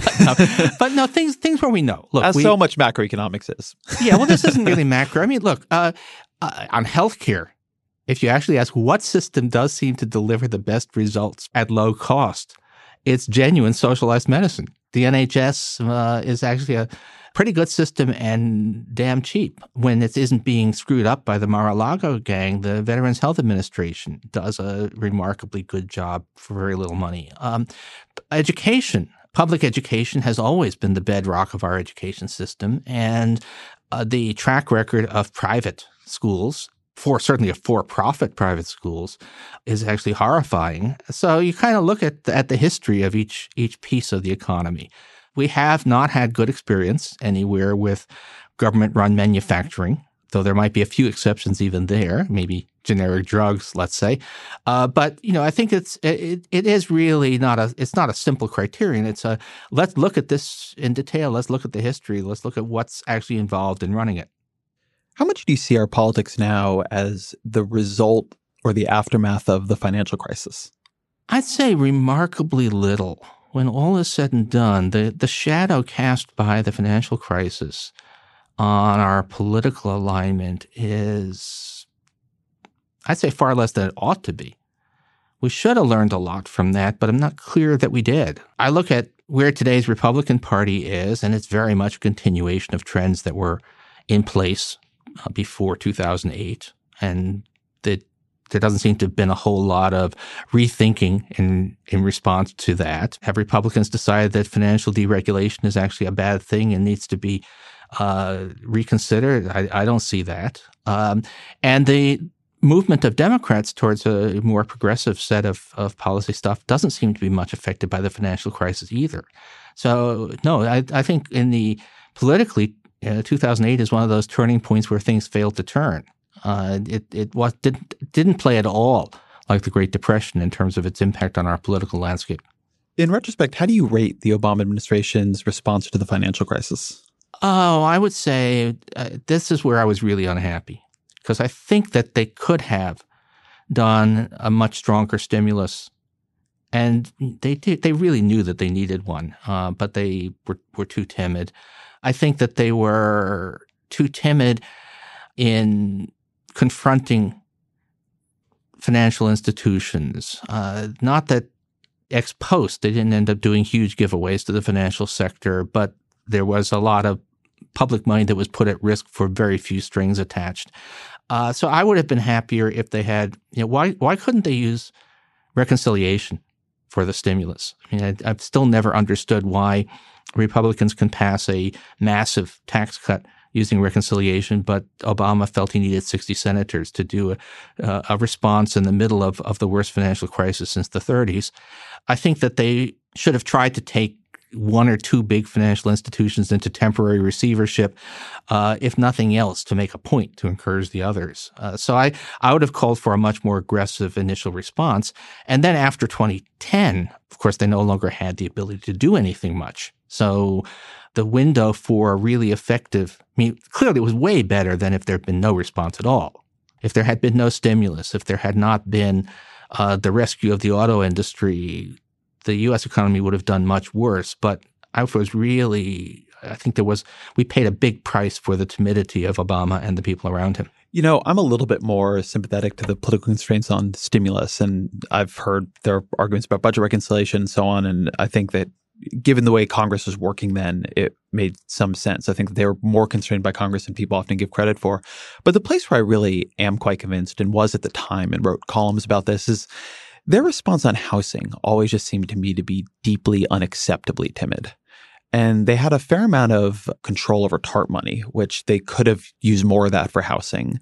But no, things where we know. Look, as so much macroeconomics is. Yeah, well, this isn't really macro. I mean, look, on healthcare, if you actually ask what system does seem to deliver the best results at low cost, it's genuine socialized medicine. The NHS is actually a pretty good system and damn cheap. When it isn't being screwed up by the Mar-a-Lago gang, the Veterans Health Administration does a remarkably good job for very little money. Education, public education has always been the bedrock of our education system, and the track record of private schools, certainly for-profit private schools, is actually horrifying. So you kind of look at the history of each piece of the economy. We have not had good experience anywhere with government-run manufacturing, though there might be a few exceptions even there, maybe generic drugs, let's say. But I think it is really not a simple criterion. It's let's look at this in detail. Let's look at the history. Let's look at what's actually involved in running it. How much do you see our politics now as the result or the aftermath of the financial crisis? I'd say remarkably little. When all is said and done, the shadow cast by the financial crisis on our political alignment is, I'd say, far less than it ought to be. We should have learned a lot from that, but I'm not clear that we did. I look at where today's Republican Party is, and it's very much a continuation of trends that were in place before 2008, and that there doesn't seem to have been a whole lot of rethinking in response to that. Have Republicans decided that financial deregulation is actually a bad thing and needs to be reconsidered? I don't see that. And the movement of Democrats towards a more progressive set of policy stuff doesn't seem to be much affected by the financial crisis either. So, no, I think politically, 2008 is one of those turning points where things failed to turn. It didn't play at all like the Great Depression in terms of its impact on our political landscape. In retrospect, how do you rate the Obama administration's response to the financial crisis? Oh, I would say this is where I was really unhappy, because I think that they could have done a much stronger stimulus, and they really knew that they needed one, but they were too timid. I think that they were too timid in confronting financial institutions. Not that ex post they didn't end up doing huge giveaways to the financial sector, but there was a lot of public money that was put at risk for very few strings attached. So I would have been happier if they had, why couldn't they use reconciliation for the stimulus? I mean, I've still never understood why Republicans can pass a massive tax cut using reconciliation, but Obama felt he needed 60 senators to do a response in the middle of the worst financial crisis since the 30s. I think that they should have tried to take one or two big financial institutions into temporary receivership, if nothing else, to make a point to encourage the others. So I would have called for a much more aggressive initial response. And then after 2010, of course, they no longer had the ability to do anything much. So the window for a really effective, clearly it was way better than if there had been no response at all. If there had been no stimulus, if there had not been the rescue of the auto industry, the U.S. economy would have done much worse. But I think we paid a big price for the timidity of Obama and the people around him. I'm a little bit more sympathetic to the political constraints on stimulus, and I've heard there are arguments about budget reconciliation and so on, and I think that given the way Congress was working then, it made some sense. I think that they were more constrained by Congress than people often give credit for. But the place where I really am quite convinced, and was at the time and wrote columns about this, is their response on housing always just seemed to me to be deeply unacceptably timid. And they had a fair amount of control over TARP money, which they could have used more of that for housing.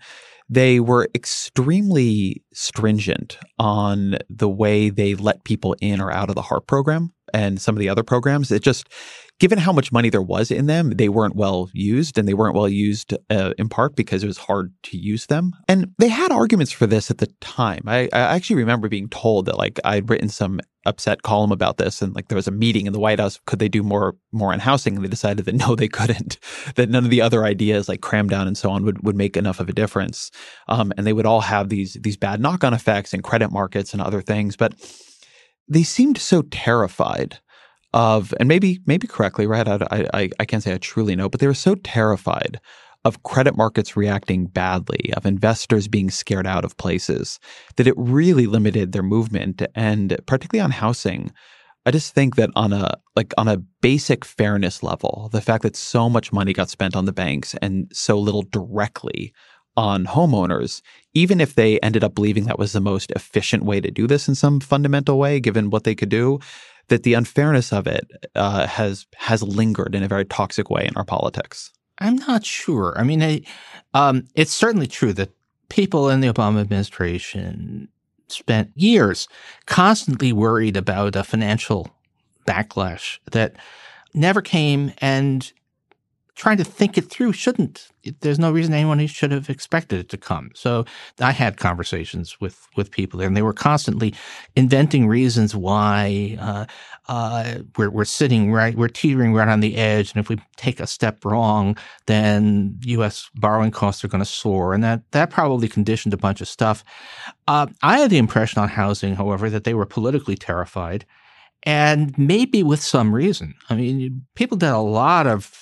they were extremely stringent on the way they let people in or out of the HARP program and some of the other programs. It just, given how much money there was in them, they weren't well used, and they weren't well used in part because it was hard to use them. And they had arguments for this at the time. I actually remember being told that like I'd written some upset column about this, and like there was a meeting in the White House. Could they do more on housing? And they decided that no, they couldn't. That none of the other ideas like cram down and so on would make enough of a difference. And they would all have these bad knock-on effects in credit markets and other things. But they seemed so terrified of, and maybe correctly, right? I can't say I truly know, but they were so terrified of credit markets reacting badly, of investors being scared out of places, that it really limited their movement. And particularly on housing, I just think that on a basic fairness level, the fact that so much money got spent on the banks and so little directly on homeowners, even if they ended up believing that was the most efficient way to do this in some fundamental way, given what they could do, that the unfairness of it has lingered in a very toxic way in our politics. I'm not sure. I mean, it's certainly true that people in the Obama administration spent years constantly worried about a financial backlash that never came, and trying to think it through there's no reason anyone should have expected it to come. So I had conversations with people there, and they were constantly inventing reasons why we're sitting right, we're teetering right on the edge, and if we take a step wrong, then U.S. borrowing costs are going to soar, and that probably conditioned a bunch of stuff. I had the impression on housing, however, that they were politically terrified, and maybe with some reason. I mean, people did a lot of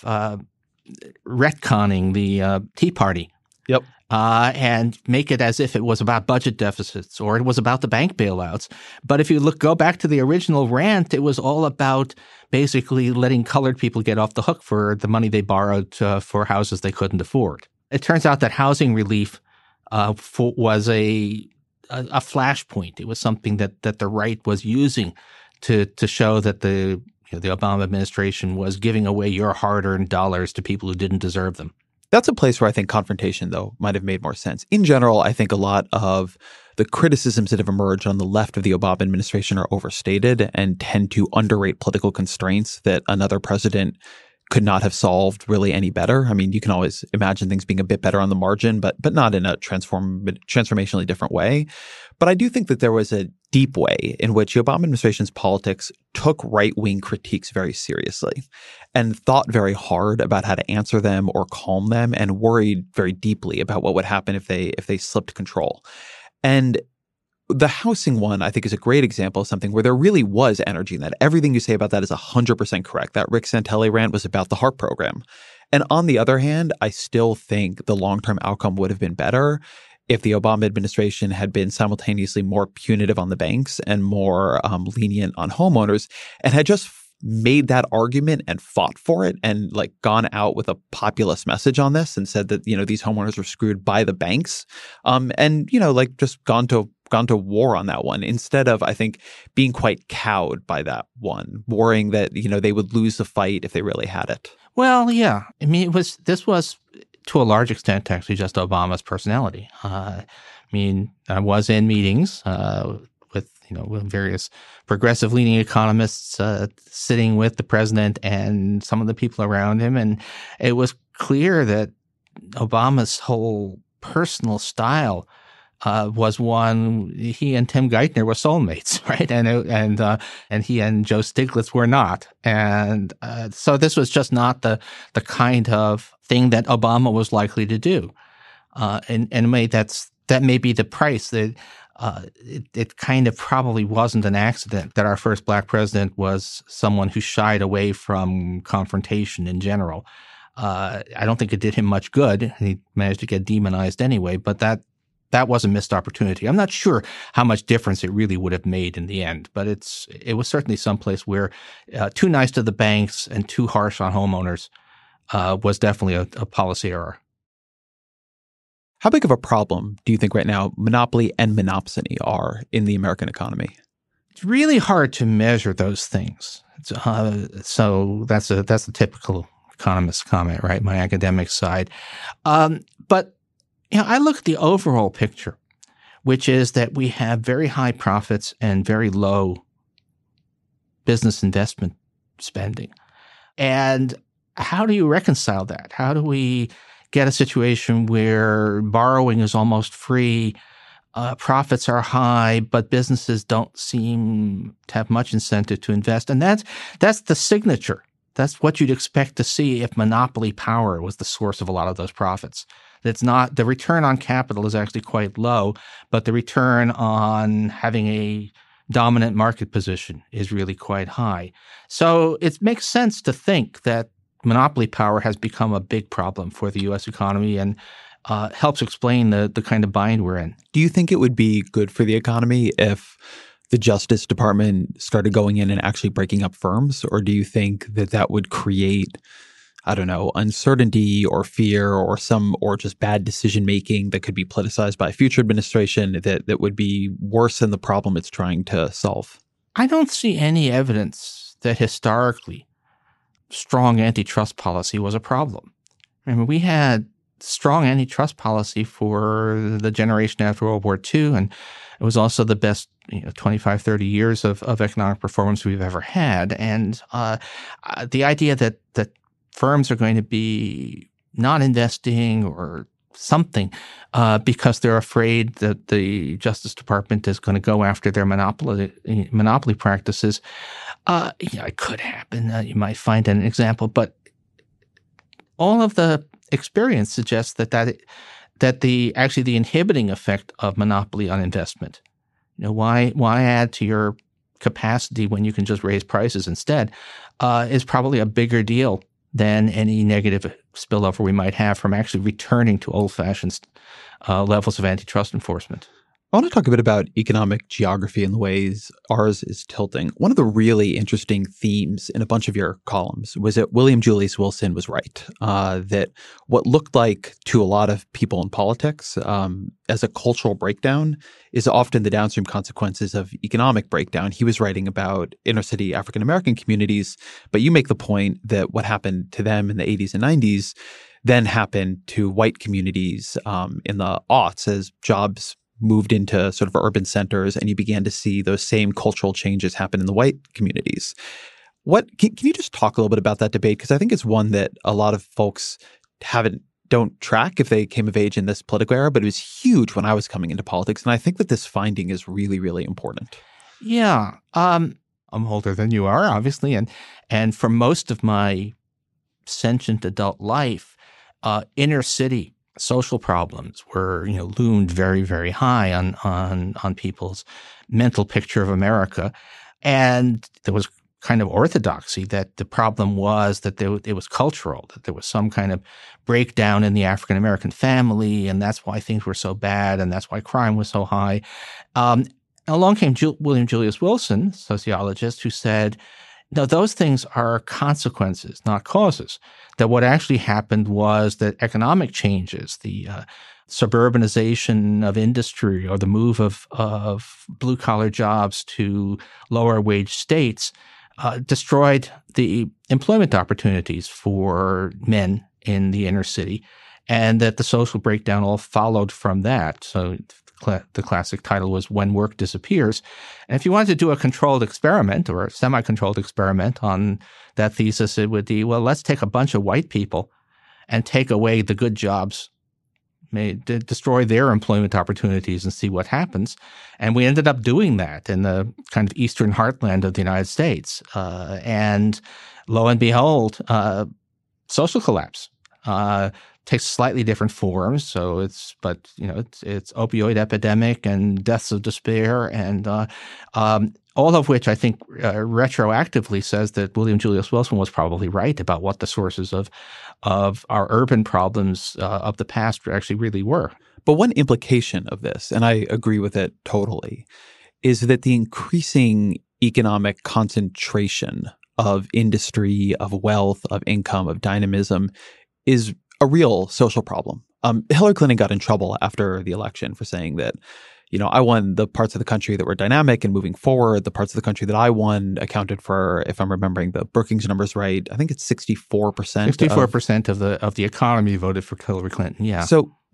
retconning the Tea Party. Yep. And make it as if it was about budget deficits or it was about the bank bailouts. But if you go back to the original rant, it was all about basically letting colored people get off the hook for the money they borrowed for houses they couldn't afford. It turns out that housing relief was a flashpoint. It was something that the right was using to show that the Obama administration was giving away your hard-earned dollars to people who didn't deserve them. That's a place where I think confrontation, though, might have made more sense. In general, I think a lot of the criticisms that have emerged on the left of the Obama administration are overstated and tend to underrate political constraints that another president could not have solved really any better. I mean, you can always imagine things being a bit better on the margin, but not in a transformationally different way. But I do think that there was a deep way in which the Obama administration's politics took right-wing critiques very seriously and thought very hard about how to answer them or calm them, and worried very deeply about what would happen if they slipped control. And the housing one, I think, is a great example of something where there really was energy in that. Everything you say about that is 100% correct. That Rick Santelli rant was about the HARP program. And on the other hand, I still think the long-term outcome would have been better if the Obama administration had been simultaneously more punitive on the banks and more lenient on homeowners, and had just made that argument and fought for it and like gone out with a populist message on this and said that, these homeowners were screwed by the banks, and, just gone to war on that one, instead of, I think, being quite cowed by that one, worrying that, they would lose the fight if they really had it. Well, yeah. I mean, this was to a large extent actually just Obama's personality. I was in meetings with various progressive leaning economists sitting with the president and some of the people around him, and it was clear that Obama's whole personal style was one. He and Tim Geithner were soulmates, right? And he and Joe Stiglitz were not. And so this was just not the kind of thing that Obama was likely to do. And that may be the price. That it kind of probably wasn't an accident that our first black president was someone who shied away from confrontation in general. I don't think it did him much good. He managed to get demonized anyway, but that was a missed opportunity. I'm not sure how much difference it really would have made in the end, but it was certainly someplace where too nice to the banks and too harsh on homeowners was definitely a policy error. How big of a problem do you think right now monopoly and monopsony are in the American economy? It's really hard to measure those things. So that's a typical economist comment, right? My academic side. But I look at the overall picture, which is that we have very high profits and very low business investment spending. And how do you reconcile that? How do we get a situation where borrowing is almost free, profits are high, but businesses don't seem to have much incentive to invest? And that's the signature. That's what you'd expect to see if monopoly power was the source of a lot of those profits. It's not, the return on capital is actually quite low, but the return on having a dominant market position is really quite high. So it makes sense to think that monopoly power has become a big problem for the U.S. economy and helps explain the kind of bind we're in. Do you think it would be good for the economy if the Justice Department started going in and actually breaking up firms? Or do you think that that would create, I don't know, uncertainty or fear or just bad decision making that could be politicized by a future administration that would be worse than the problem it's trying to solve? I don't see any evidence that historically strong antitrust policy was a problem. I mean, we had strong antitrust policy for the generation after World War II, and it was also the best 25, 30 years of economic performance we've ever had. And the idea that firms are going to be not investing or something because they're afraid that the Justice Department is going to go after their monopoly practices, it could happen. You might find an example, but all of the experience suggests that the inhibiting effect of monopoly on investment. Why add to your capacity when you can just raise prices instead? Is probably a bigger deal than any negative spillover we might have from actually returning to old-fashioned levels of antitrust enforcement. I want to talk a bit about economic geography and the ways ours is tilting. One of the really interesting themes in a bunch of your columns was that William Julius Wilson was right, that what looked like to a lot of people in politics as a cultural breakdown is often the downstream consequences of economic breakdown. He was writing about inner-city African-American communities, but you make the point that what happened to them in the 80s and 90s then happened to white communities in the aughts as jobs moved into sort of urban centers, and you began to see those same cultural changes happen in the white communities. Can you just talk a little bit about that debate? Because I think it's one that a lot of folks don't track if they came of age in this political era, but it was huge when I was coming into politics. And I think that this finding is really, really important. Yeah. I'm older than you are, obviously. And for most of my sentient adult life, inner city social problems were, loomed very, very high on people's mental picture of America. And there was kind of orthodoxy that the problem was that it was cultural, that there was some kind of breakdown in the African-American family, and that's why things were so bad, and that's why crime was so high. Along came William Julius Wilson, sociologist, who said, no, those things are consequences, not causes. That what actually happened was that economic changes, the suburbanization of industry or the move of blue-collar jobs to lower-wage states destroyed the employment opportunities for men in the inner city, and that the social breakdown all followed from that. So the classic title was When Work Disappears. And if you wanted to do a controlled experiment or a semi-controlled experiment on that thesis, it would be, well, let's take a bunch of white people and take away the good jobs, destroy their employment opportunities and see what happens. And we ended up doing that in the kind of eastern heartland of the United States. And lo and behold, social collapse takes slightly different forms. So it's opioid epidemic and deaths of despair, and all of which I think retroactively says that William Julius Wilson was probably right about what the sources of our urban problems of the past actually really were. But one implication of this, and I agree with it totally, is that the increasing economic concentration of industry, of wealth, of income, of dynamism is a real social problem. Hillary Clinton got in trouble after the election for saying that, I won the parts of the country that were dynamic and moving forward. The parts of the country that I won accounted for, if I'm remembering the Brookings numbers right, I think it's 64%. 64% of the economy voted for Hillary Clinton. Yeah. So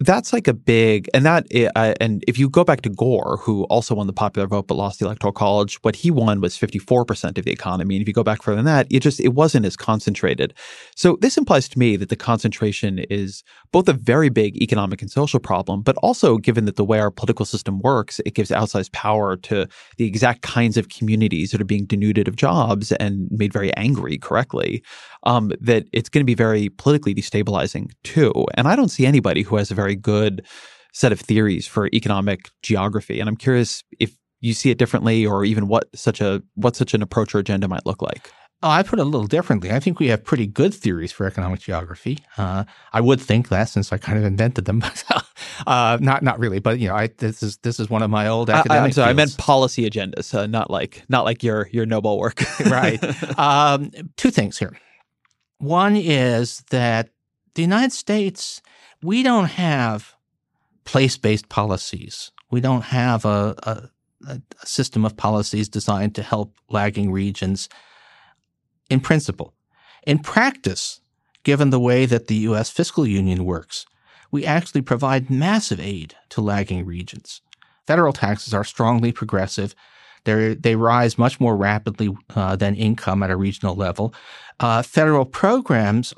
That's like a big, and and if you go back to Gore, who also won the popular vote but lost the Electoral College, what he won was 54% of the economy. And if you go back further than that, it wasn't as concentrated. So this implies to me that the concentration is both a very big economic and social problem, but also, given that the way our political system works, it gives outsized power to the exact kinds of communities that are being denuded of jobs and made very angry correctly, that it's going to be very politically destabilizing too. And I don't see anybody who has a very good set of theories for economic geography. And I'm curious if you see it differently, or even what such an approach or agenda might look like. Oh, I put it a little differently. I think we have pretty good theories for economic geography. I would think that, since I kind of invented them, but not really. But this is one of my old academic. I'm sorry, I meant policy agendas, not like your Nobel work. Right. Two things here. One is that the United States, we don't have place-based policies. We don't have a system of policies designed to help lagging regions in principle. In practice, given the way that the U.S. fiscal union works, we actually provide massive aid to lagging regions. Federal taxes are strongly progressive. They rise much more rapidly than income at a regional level. Federal programs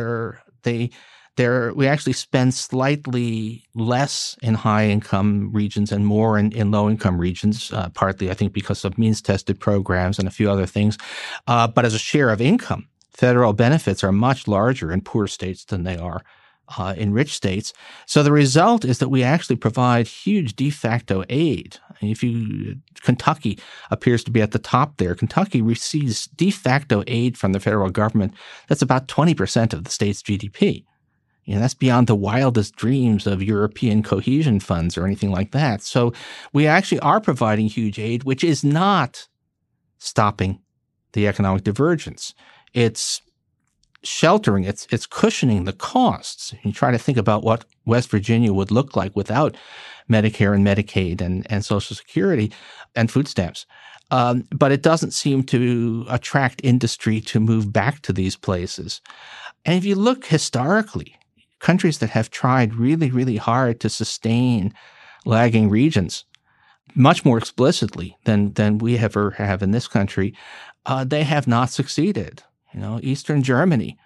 we actually spend slightly less in high-income regions and more in low-income regions, partly, I think, because of means-tested programs and a few other things. But as a share of income, federal benefits are much larger in poor states than they are in rich states. So the result is that we actually provide huge de facto aid. Kentucky appears to be at the top there. Kentucky receives de facto aid from the federal government. That's about 20% of the state's GDP. That's beyond the wildest dreams of European cohesion funds or anything like that. So we actually are providing huge aid, which is not stopping the economic divergence. It's sheltering, it's cushioning the costs. You try to think about what West Virginia would look like without Medicare and Medicaid and Social Security and food stamps. But it doesn't seem to attract industry to move back to these places. And if you look historically, countries that have tried really, really hard to sustain lagging regions, much more explicitly than we ever have in this country, they have not succeeded. Eastern Germany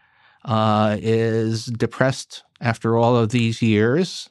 is depressed after all of these years,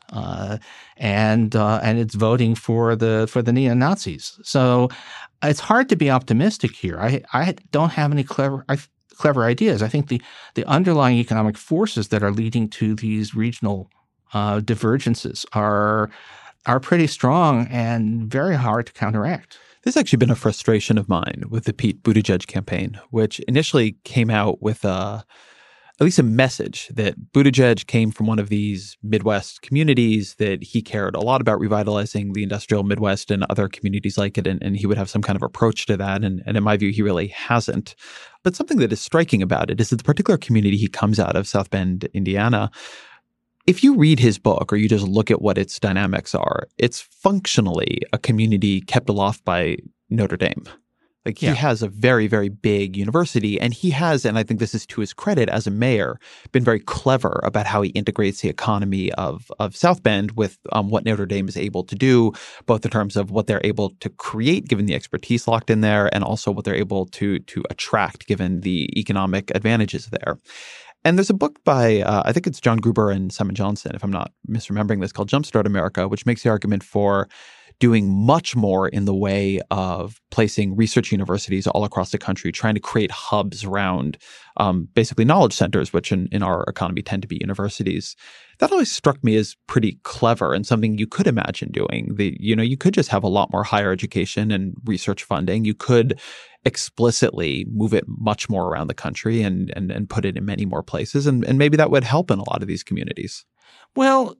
and it's voting for the neo-Nazis. So it's hard to be optimistic here. I don't have any clever ideas. I think the underlying economic forces that are leading to these regional divergences are pretty strong and very hard to counteract. This has actually been a frustration of mine with the Pete Buttigieg campaign, which initially came out with at least a message that Buttigieg came from one of these Midwest communities, that he cared a lot about revitalizing the industrial Midwest and other communities like it, and he would have some kind of approach to that. And in my view, he really hasn't. But something that is striking about it is that the particular community he comes out of, South Bend, Indiana, if you read his book or you just look at what its dynamics are, it's functionally a community kept aloft by Notre Dame. He has a very, very big university, and he has, and I think this is to his credit as a mayor, been very clever about how he integrates the economy of South Bend with what Notre Dame is able to do, both in terms of what they're able to create given the expertise locked in there, and also what they're able to attract given the economic advantages there. And there's a book by, I think it's John Gruber and Simon Johnson, if I'm not misremembering this, called Jumpstart America, which makes the argument for doing much more in the way of placing research universities all across the country, trying to create hubs around basically knowledge centers, which in our economy tend to be universities. That always struck me as pretty clever and something you could imagine doing. You could just have a lot more higher education and research funding. You could explicitly move it much more around the country and put it in many more places. And maybe that would help in a lot of these communities. Well,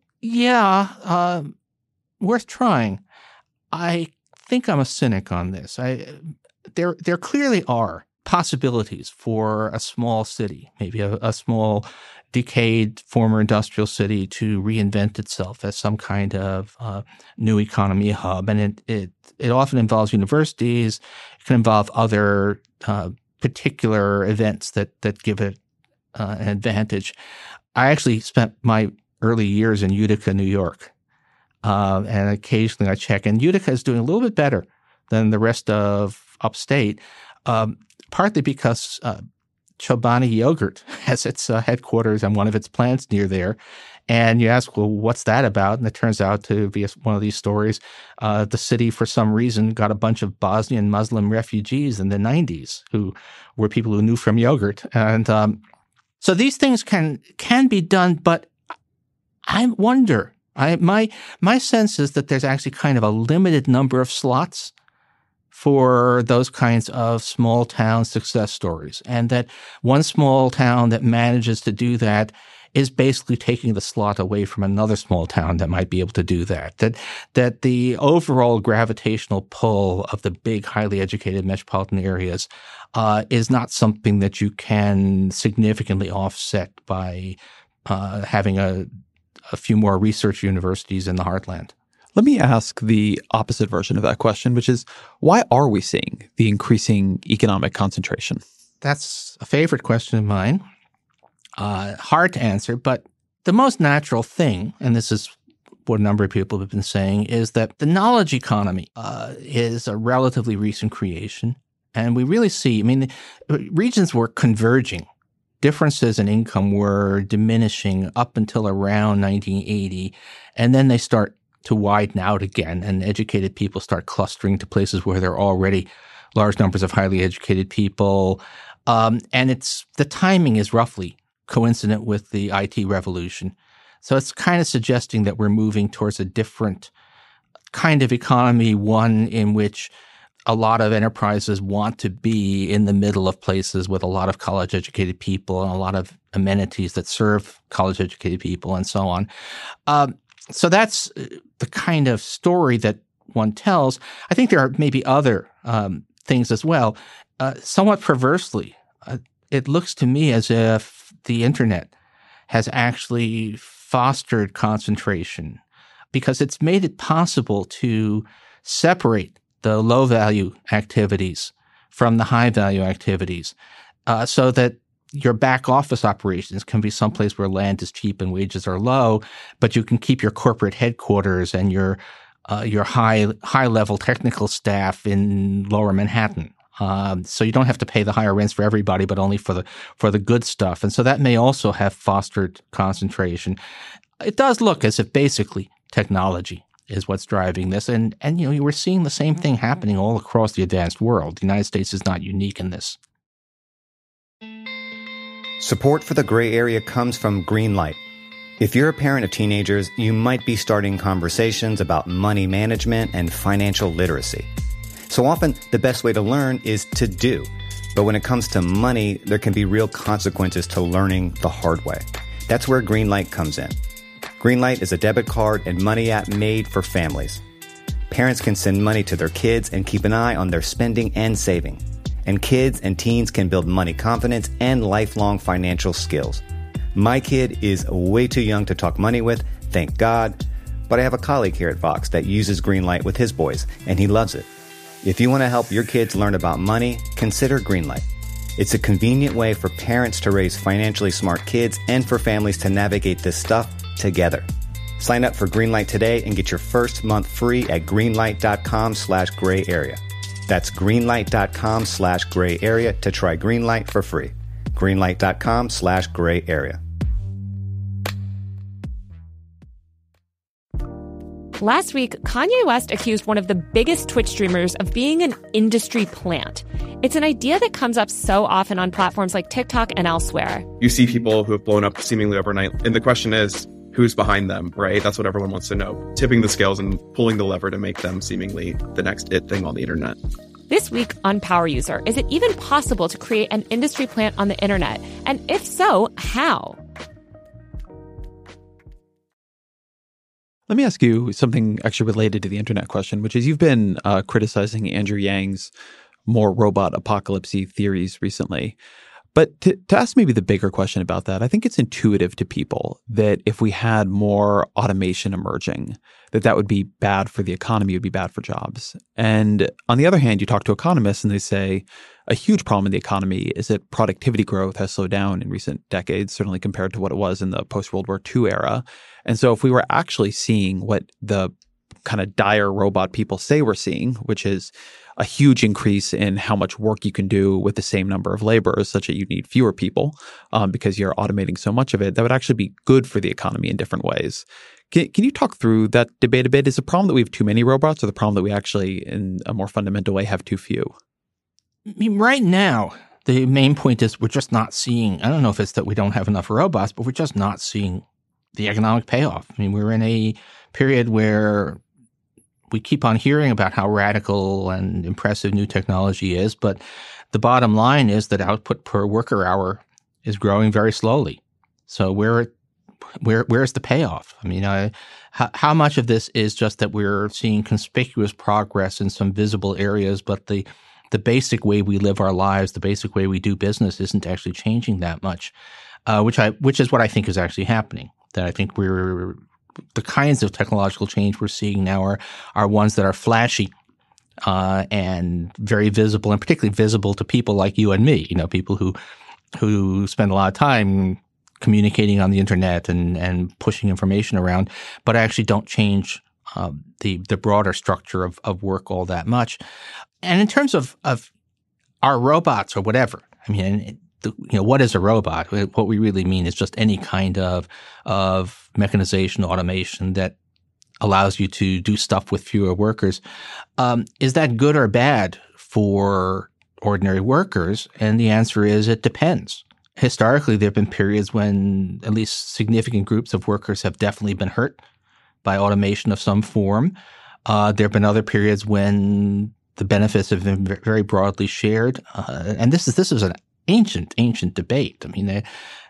yeah, worth trying. I think I'm a cynic on this. There clearly are possibilities for a small city, maybe a small decayed former industrial city, to reinvent itself as some kind of new economy hub. And it often involves universities. It can involve other particular events that give it an advantage. I actually spent my early years in Utica, New York. And occasionally I check. And Utica is doing a little bit better than the rest of upstate, partly because Chobani Yogurt has its headquarters and one of its plants near there. And you ask, well, what's that about? And it turns out to be one of these stories. The city, for some reason, got a bunch of Bosnian Muslim refugees in the 90s who were people who knew from yogurt. And so these things can be done, but I wonder. My sense is that there's actually kind of a limited number of slots for those kinds of small town success stories, and that one small town that manages to do that is basically taking the slot away from another small town that might be able to do that. That the overall gravitational pull of the big, highly educated metropolitan areas is not something that you can significantly offset by having a few more research universities in the heartland. Let me ask the opposite version of that question, which is, why are we seeing the increasing economic concentration? That's a favorite question of mine. Hard to answer, but the most natural thing, and this is what a number of people have been saying, is that the knowledge economy is a relatively recent creation. And we really see, regions were converging. Differences in income were diminishing up until around 1980, and then they start to widen out again, and educated people start clustering to places where there are already large numbers of highly educated people. And the timing is roughly coincident with the IT revolution. So it's kind of suggesting that we're moving towards a different kind of economy, one in which a lot of enterprises want to be in the middle of places with a lot of college-educated people and a lot of amenities that serve college-educated people and so on. So that's the kind of story that one tells. I think there are maybe other things as well. Somewhat perversely, it looks to me as if the internet has actually fostered concentration because it's made it possible to separate the low-value activities from the high-value activities so that your back office operations can be someplace where land is cheap and wages are low, but you can keep your corporate headquarters and your high-level technical staff in Lower Manhattan. So you don't have to pay the higher rents for everybody, but only for the good stuff. And so that may also have fostered concentration. It does look as if basically technology is what's driving this. And we're seeing the same thing happening all across the advanced world. The United States is not unique in this. Support for the gray area comes from Greenlight. If you're a parent of teenagers, you might be starting conversations about money management and financial literacy. So often, the best way to learn is to do. But when it comes to money, there can be real consequences to learning the hard way. That's where Greenlight comes in. Greenlight is a debit card and money app made for families. Parents can send money to their kids and keep an eye on their spending and saving. And kids and teens can build money confidence and lifelong financial skills. My kid is way too young to talk money with, thank God. But I have a colleague here at Vox that uses Greenlight with his boys, and he loves it. If you want to help your kids learn about money, consider Greenlight. It's a convenient way for parents to raise financially smart kids and for families to navigate this stuff together. Sign up for Greenlight today and get your first month free at greenlight.com/gray area. That's greenlight.com/gray area to try Greenlight for free. Greenlight.com/gray area. Last week, Kanye West accused one of the biggest Twitch streamers of being an industry plant. It's an idea that comes up so often on platforms like TikTok and elsewhere. You see people who have blown up seemingly overnight, and the question is, who's behind them, right? That's what everyone wants to know. Tipping the scales and pulling the lever to make them seemingly the next it thing on the internet. This week on Power User, is it even possible to create an industry plant on the internet? And if so, how? Let me ask you something actually related to the internet question, which is you've been criticizing Andrew Yang's more robot apocalypse-y theories recently. But to ask maybe the bigger question about that, I think it's intuitive to people that if we had more automation emerging, that would be bad for the economy, it would be bad for jobs. And on the other hand, you talk to economists and they say a huge problem in the economy is that productivity growth has slowed down in recent decades, certainly compared to what it was in the post-World War II era. And so if we were actually seeing what the kind of dire robot people say we're seeing, which is a huge increase in how much work you can do with the same number of laborers, such that you need fewer people because you're automating so much of it, that would actually be good for the economy in different ways. Can you talk through that debate a bit? Is the problem that we have too many robots, or the problem that we actually, in a more fundamental way, have too few? I mean, right now, the main point is we're just not seeing, I don't know if it's that we don't have enough robots, but we're just not seeing the economic payoff. I mean, we're in a period where we keep on hearing about how radical and impressive new technology is, but the bottom line is that output per worker hour is growing very slowly. So where's the payoff? I mean, how much of this is just that we're seeing conspicuous progress in some visible areas, but the basic way we live our lives, the basic way we do business isn't actually changing that much, which is what I think is actually happening. That I think the kinds of technological change we're seeing now are ones that are flashy and very visible, and particularly visible to people like you and me, people who spend a lot of time communicating on the internet and pushing information around, but actually don't change the broader structure of work all that much. And in terms of our robots or whatever, I mean, what is a robot? What we really mean is just any kind of mechanization, automation that allows you to do stuff with fewer workers. Is that good or bad for ordinary workers? And the answer is it depends. Historically, there have been periods when at least significant groups of workers have definitely been hurt by automation of some form. There have been other periods when the benefits have been very broadly shared. And this is an ancient debate. I mean,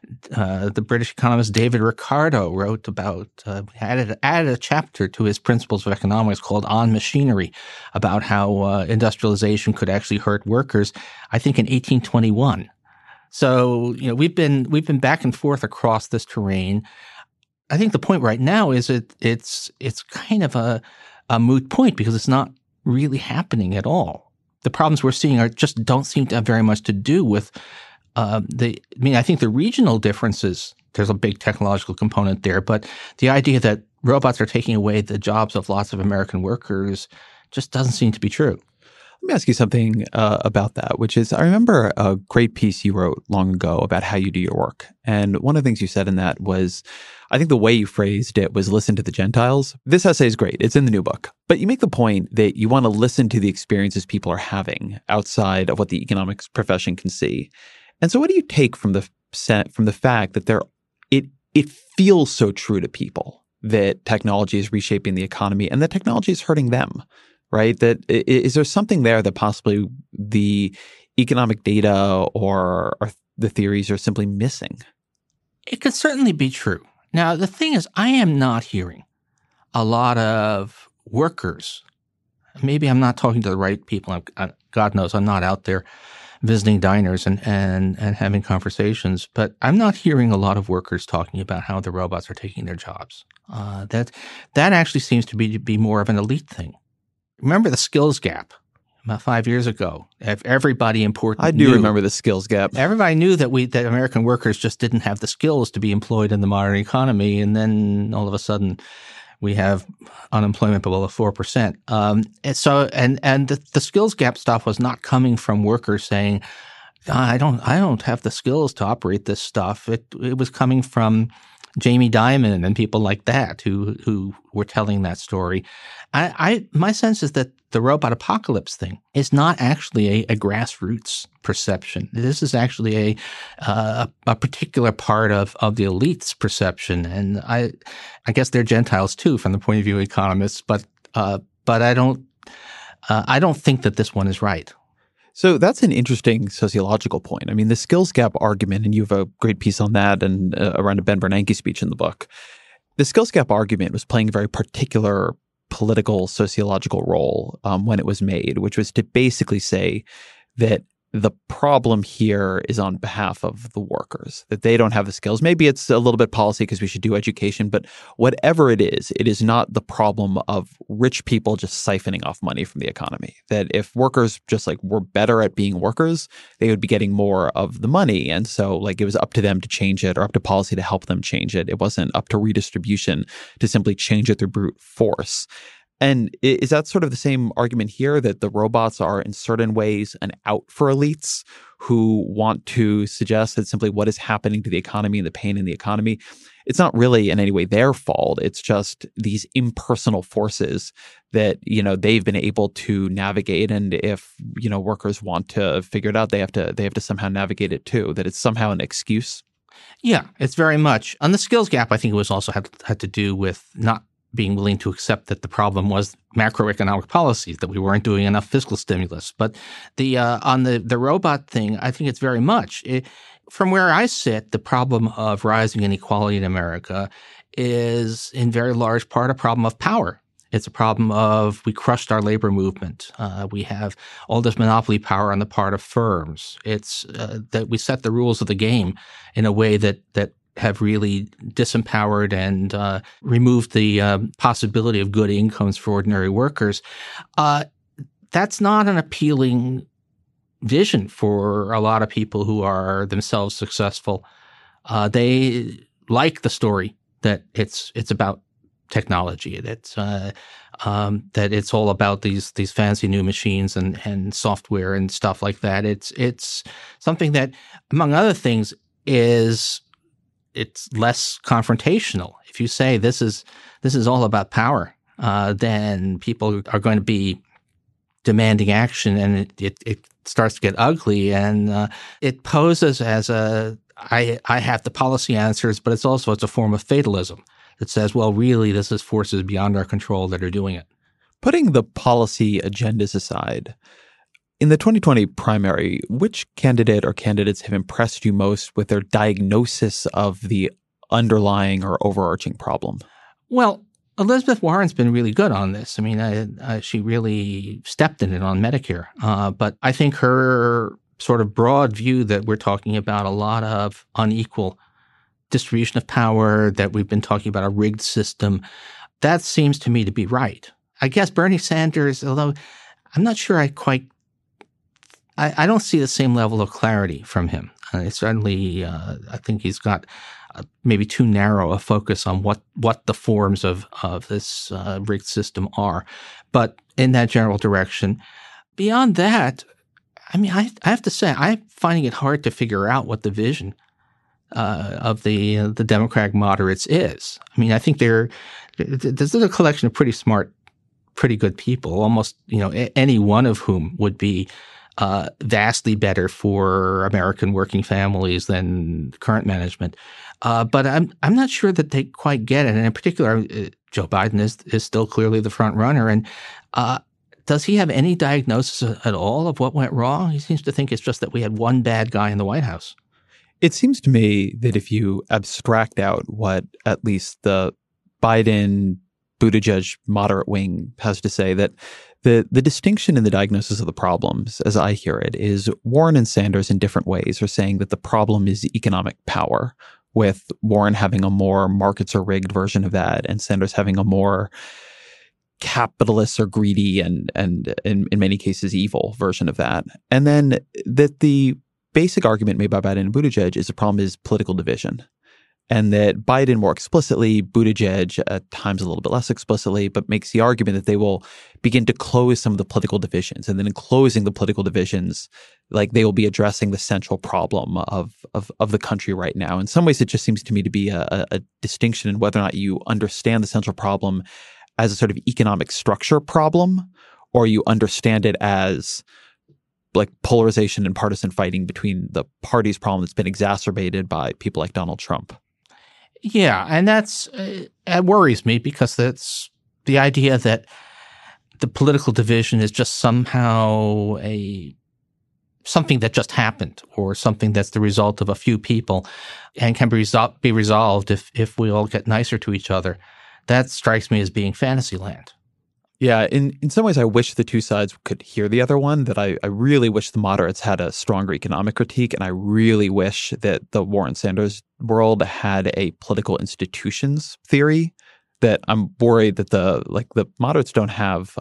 the British economist David Ricardo wrote about, added a chapter to his Principles of Economics called On Machinery, about how industrialization could actually hurt workers, I think in 1821. So, we've been back and forth across this terrain. I think the point right now is it's kind of a moot point because it's not really happening at all. The problems we're seeing just don't seem to have very much to do with I think the regional differences, there's a big technological component there, but the idea that robots are taking away the jobs of lots of American workers just doesn't seem to be true. Let me ask you something about that, which is I remember a great piece you wrote long ago about how you do your work. And one of the things you said in that was, I think the way you phrased it was listen to the Gentiles. This essay is great. It's in the new book. But you make the point that you want to listen to the experiences people are having outside of what the economics profession can see. And so what do you take from the fact that it feels so true to people that technology is reshaping the economy and that technology is hurting them? Right? That is there something there that possibly the economic data or the theories are simply missing? It could certainly be true. Now, the thing is, I am not hearing a lot of workers. Maybe I'm not talking to the right people. God knows I'm not out there visiting diners and having conversations, but I'm not hearing a lot of workers talking about how the robots are taking their jobs. That actually seems to be more of an elite thing. Remember the skills gap about 5 years ago? Everybody important I do remember the skills gap. Everybody knew that American workers just didn't have the skills to be employed in the modern economy, and then all of a sudden we have unemployment below 4%. And the skills gap stuff was not coming from workers saying, I don't have the skills to operate this stuff. It was coming from Jamie Dimon and people like that who were telling that story. My sense is that the robot apocalypse thing is not actually a grassroots perception. This is actually a particular part of the elite's perception, and I guess they're Gentiles too from the point of view of economists. But I don't think that this one is right. So that's an interesting sociological point. I mean, the skills gap argument, and you have a great piece on that and around a Ben Bernanke speech in the book. The skills gap argument was playing a very particular political sociological role when it was made, which was to basically say that the problem here is on behalf of the workers, that they don't have the skills. Maybe it's a little bit policy because we should do education, but whatever it is not the problem of rich people just siphoning off money from the economy. That if workers just like were better at being workers, they would be getting more of the money. And so like it was up to them to change it or up to policy to help them change it. It wasn't up to redistribution to simply change it through brute force. And is that sort of the same argument here, that the robots are in certain ways an out for elites who want to suggest that simply what is happening to the economy and the pain in the economy, it's not really in any way their fault. It's just these impersonal forces that, they've been able to navigate. And if, workers want to figure it out, they have to somehow navigate it too, that it's somehow an excuse. Yeah, it's very much. On the skills gap, I think it was also had to do with not being willing to accept that the problem was macroeconomic policies, that we weren't doing enough fiscal stimulus. But on the robot thing, I think it's very much. From where I sit, the problem of rising inequality in America is in very large part a problem of power. It's a problem of we crushed our labor movement. We have all this monopoly power on the part of firms. It's that we set the rules of the game in a way that have really disempowered and removed the possibility of good incomes for ordinary workers. That's not an appealing vision for a lot of people who are themselves successful. They like the story that it's about technology, that it's all about these fancy new machines and software and stuff like that. It's something that, among other things, it's less confrontational. If you say this is all about power, then people are going to be demanding action, and it starts to get ugly, and it poses as I have the policy answers, but it's a form of fatalism that says, well, really, this is forces beyond our control that are doing it. Putting the policy agendas aside, in the 2020 primary, which candidate or candidates have impressed you most with their diagnosis of the underlying or overarching problem? Well, Elizabeth Warren's been really good on this. I mean, she really stepped in it on Medicare. But I think her sort of broad view that we're talking about a lot of unequal distribution of power, that we've been talking about a rigged system, that seems to me to be right. I guess Bernie Sanders, although I'm not sure I don't see the same level of clarity from him. Certainly, I think he's got maybe too narrow a focus on what the forms of this rigged system are. But in that general direction, beyond that, I mean, I have to say, I'm finding it hard to figure out what the vision of the Democratic moderates is. I mean, I think there's a collection of pretty smart, pretty good people, almost any one of whom would be vastly better for American working families than current management. But I'm not sure that they quite get it. And in particular, Joe Biden is still clearly the front runner. And does he have any diagnosis at all of what went wrong? He seems to think it's just that we had one bad guy in the White House. It seems to me that if you abstract out what at least the Biden, Buttigieg moderate wing has to say, that the distinction in the diagnosis of the problems, as I hear it, is Warren and Sanders in different ways are saying that the problem is economic power, with Warren having a more markets are rigged version of that and Sanders having a more capitalist or greedy and in many cases evil version of that. And then that the basic argument made by Biden and Buttigieg is the problem is political division. And that Biden more explicitly, Buttigieg at times a little bit less explicitly, but makes the argument that they will begin to close some of the political divisions. And then in closing the political divisions, like they will be addressing the central problem of the country right now. In some ways, it just seems to me to be a distinction in whether or not you understand the central problem as a sort of economic structure problem, or you understand it as like polarization and partisan fighting between the party's problem that's been exacerbated by people like Donald Trump. Yeah, and it worries me because that's the idea that the political division is just somehow something that just happened, or something that's the result of a few people and can be resolved if we all get nicer to each other. That strikes me as being fantasy land. Yeah, in some ways, I wish the two sides could hear the other one, that I really wish the moderates had a stronger economic critique, and I really wish that the Warren-Sanders world had a political institutions theory, that I'm worried that the moderates don't have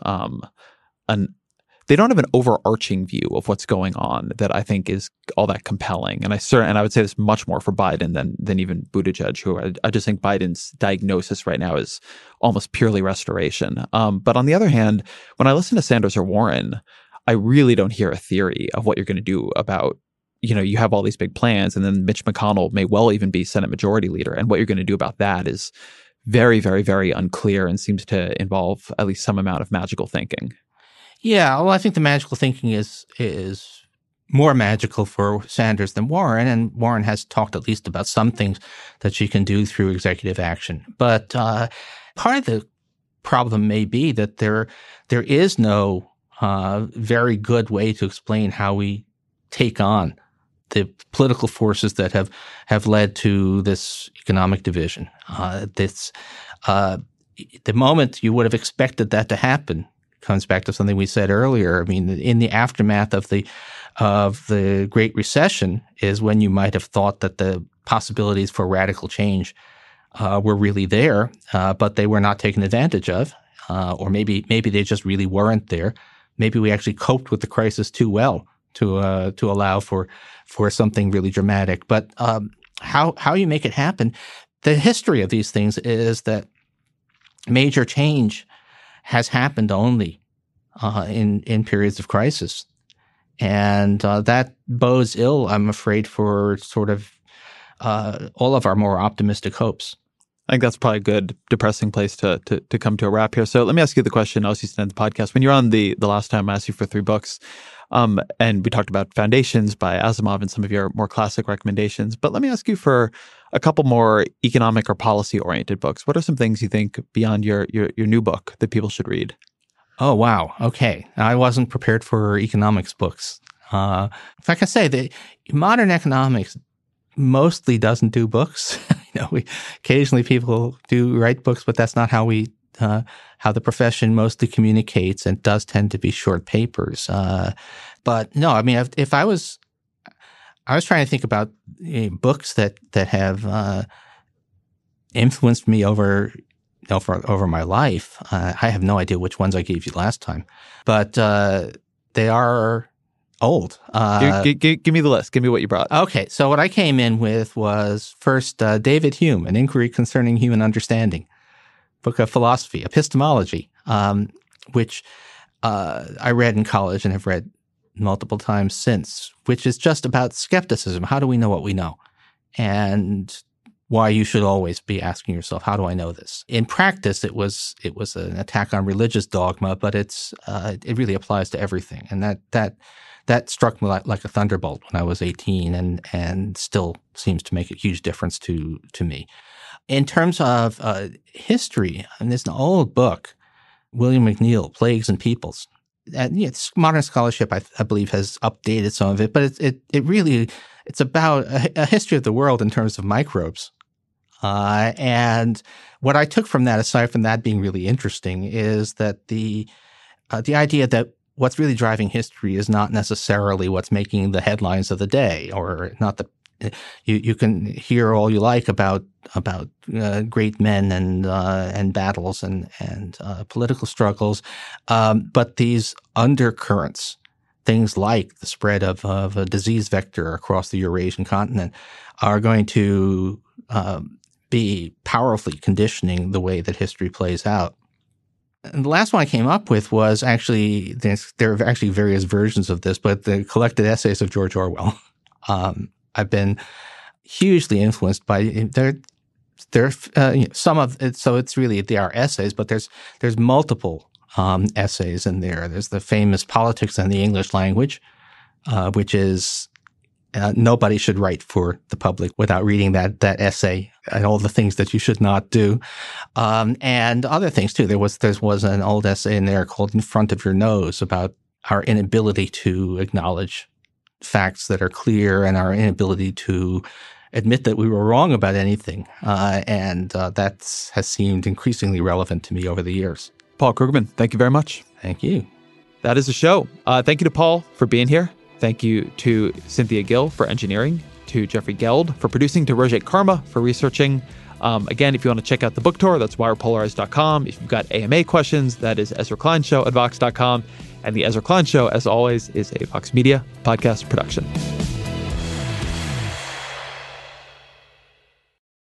they don't have an overarching view of what's going on that I think is all that compelling. And I would say this much more for Biden than even Buttigieg, who I just think Biden's diagnosis right now is almost purely restoration. But on the other hand, when I listen to Sanders or Warren, I really don't hear a theory of what you're going to do about, you have all these big plans, and then Mitch McConnell may well even be Senate Majority Leader. And what you're going to do about that is very, very, very unclear and seems to involve at least some amount of magical thinking. Yeah, well, I think the magical thinking is more magical for Sanders than Warren, and Warren has talked at least about some things that she can do through executive action. But part of the problem may be that there is no very good way to explain how we take on the political forces that have led to this economic division. The moment you would have expected that to happen comes back to something we said earlier. I mean, in the aftermath of the Great Recession is when you might have thought that the possibilities for radical change were really there, but they were not taken advantage of, or maybe they just really weren't there. Maybe we actually coped with the crisis too well to allow for something really dramatic. But how you make it happen? The history of these things is that major change has happened only in periods of crisis. And that bodes ill, I'm afraid, for sort of all of our more optimistic hopes. I think that's probably a good depressing place to come to a wrap here. So let me ask you the question I always used to end the podcast. When you were on the last time, I asked you for 3 books, and we talked about Foundations by Asimov and some of your more classic recommendations. But let me ask you for a couple more economic or policy-oriented books. What are some things you think beyond your new book that people should read? Oh, wow. Okay. I wasn't prepared for economics books. Like I say, the modern economics mostly doesn't do books. Occasionally people do write books, but that's not how how the profession mostly communicates, and does tend to be short papers. But no, I mean, if I was trying to think about books that have influenced me over my life. I have no idea which ones I gave you last time, but they are old. Give me the list. Give me what you brought. Okay, so what I came in with was first David Hume, An Inquiry Concerning Human Understanding, book of philosophy, epistemology, which I read in college and have read multiple times since, which is just about skepticism. How do we know what we know? And why you should always be asking yourself, how do I know this? In practice, it was an attack on religious dogma, but it really applies to everything. And that struck me like a thunderbolt when I was 18, and still seems to make a huge difference to me. In terms of history, and there's an old book, William McNeill, Plagues and Peoples. And modern scholarship, I believe, has updated some of it, but it's about a history of the world in terms of microbes. And what I took from that, aside from that being really interesting, is that the idea that what's really driving history is not necessarily what's making the headlines of the day, or not the you can hear all you like about great men and battles and political struggles, but these undercurrents, things like the spread of a disease vector across the Eurasian continent, are going to be powerfully conditioning the way that history plays out. And the last one I came up with was actually, there are actually various versions of this, but the collected essays of George Orwell. I've been hugely influenced by some of it. So it's really, they are essays, but there's multiple essays in there. There's the famous Politics and the English Language, which is nobody should write for the public without reading that essay and all the things that you should not do, and other things too. There was an old essay in there called "In Front of Your Nose" about our inability to acknowledge facts that are clear and our inability to admit that we were wrong about anything, and that has seemed increasingly relevant to me over the years. Paul Krugman, thank you very much. Thank you. That is the show. Thank you to Paul for being here. Thank you to Cynthia Gill for engineering, to Jeffrey Geld for producing, to Roger Karma for researching. Again, if you want to check out the book tour, that's wirepolarized.com. If you've got AMA questions, that is Ezra Klein Show at Vox.com. And the Ezra Klein Show, as always, is a Vox Media podcast production.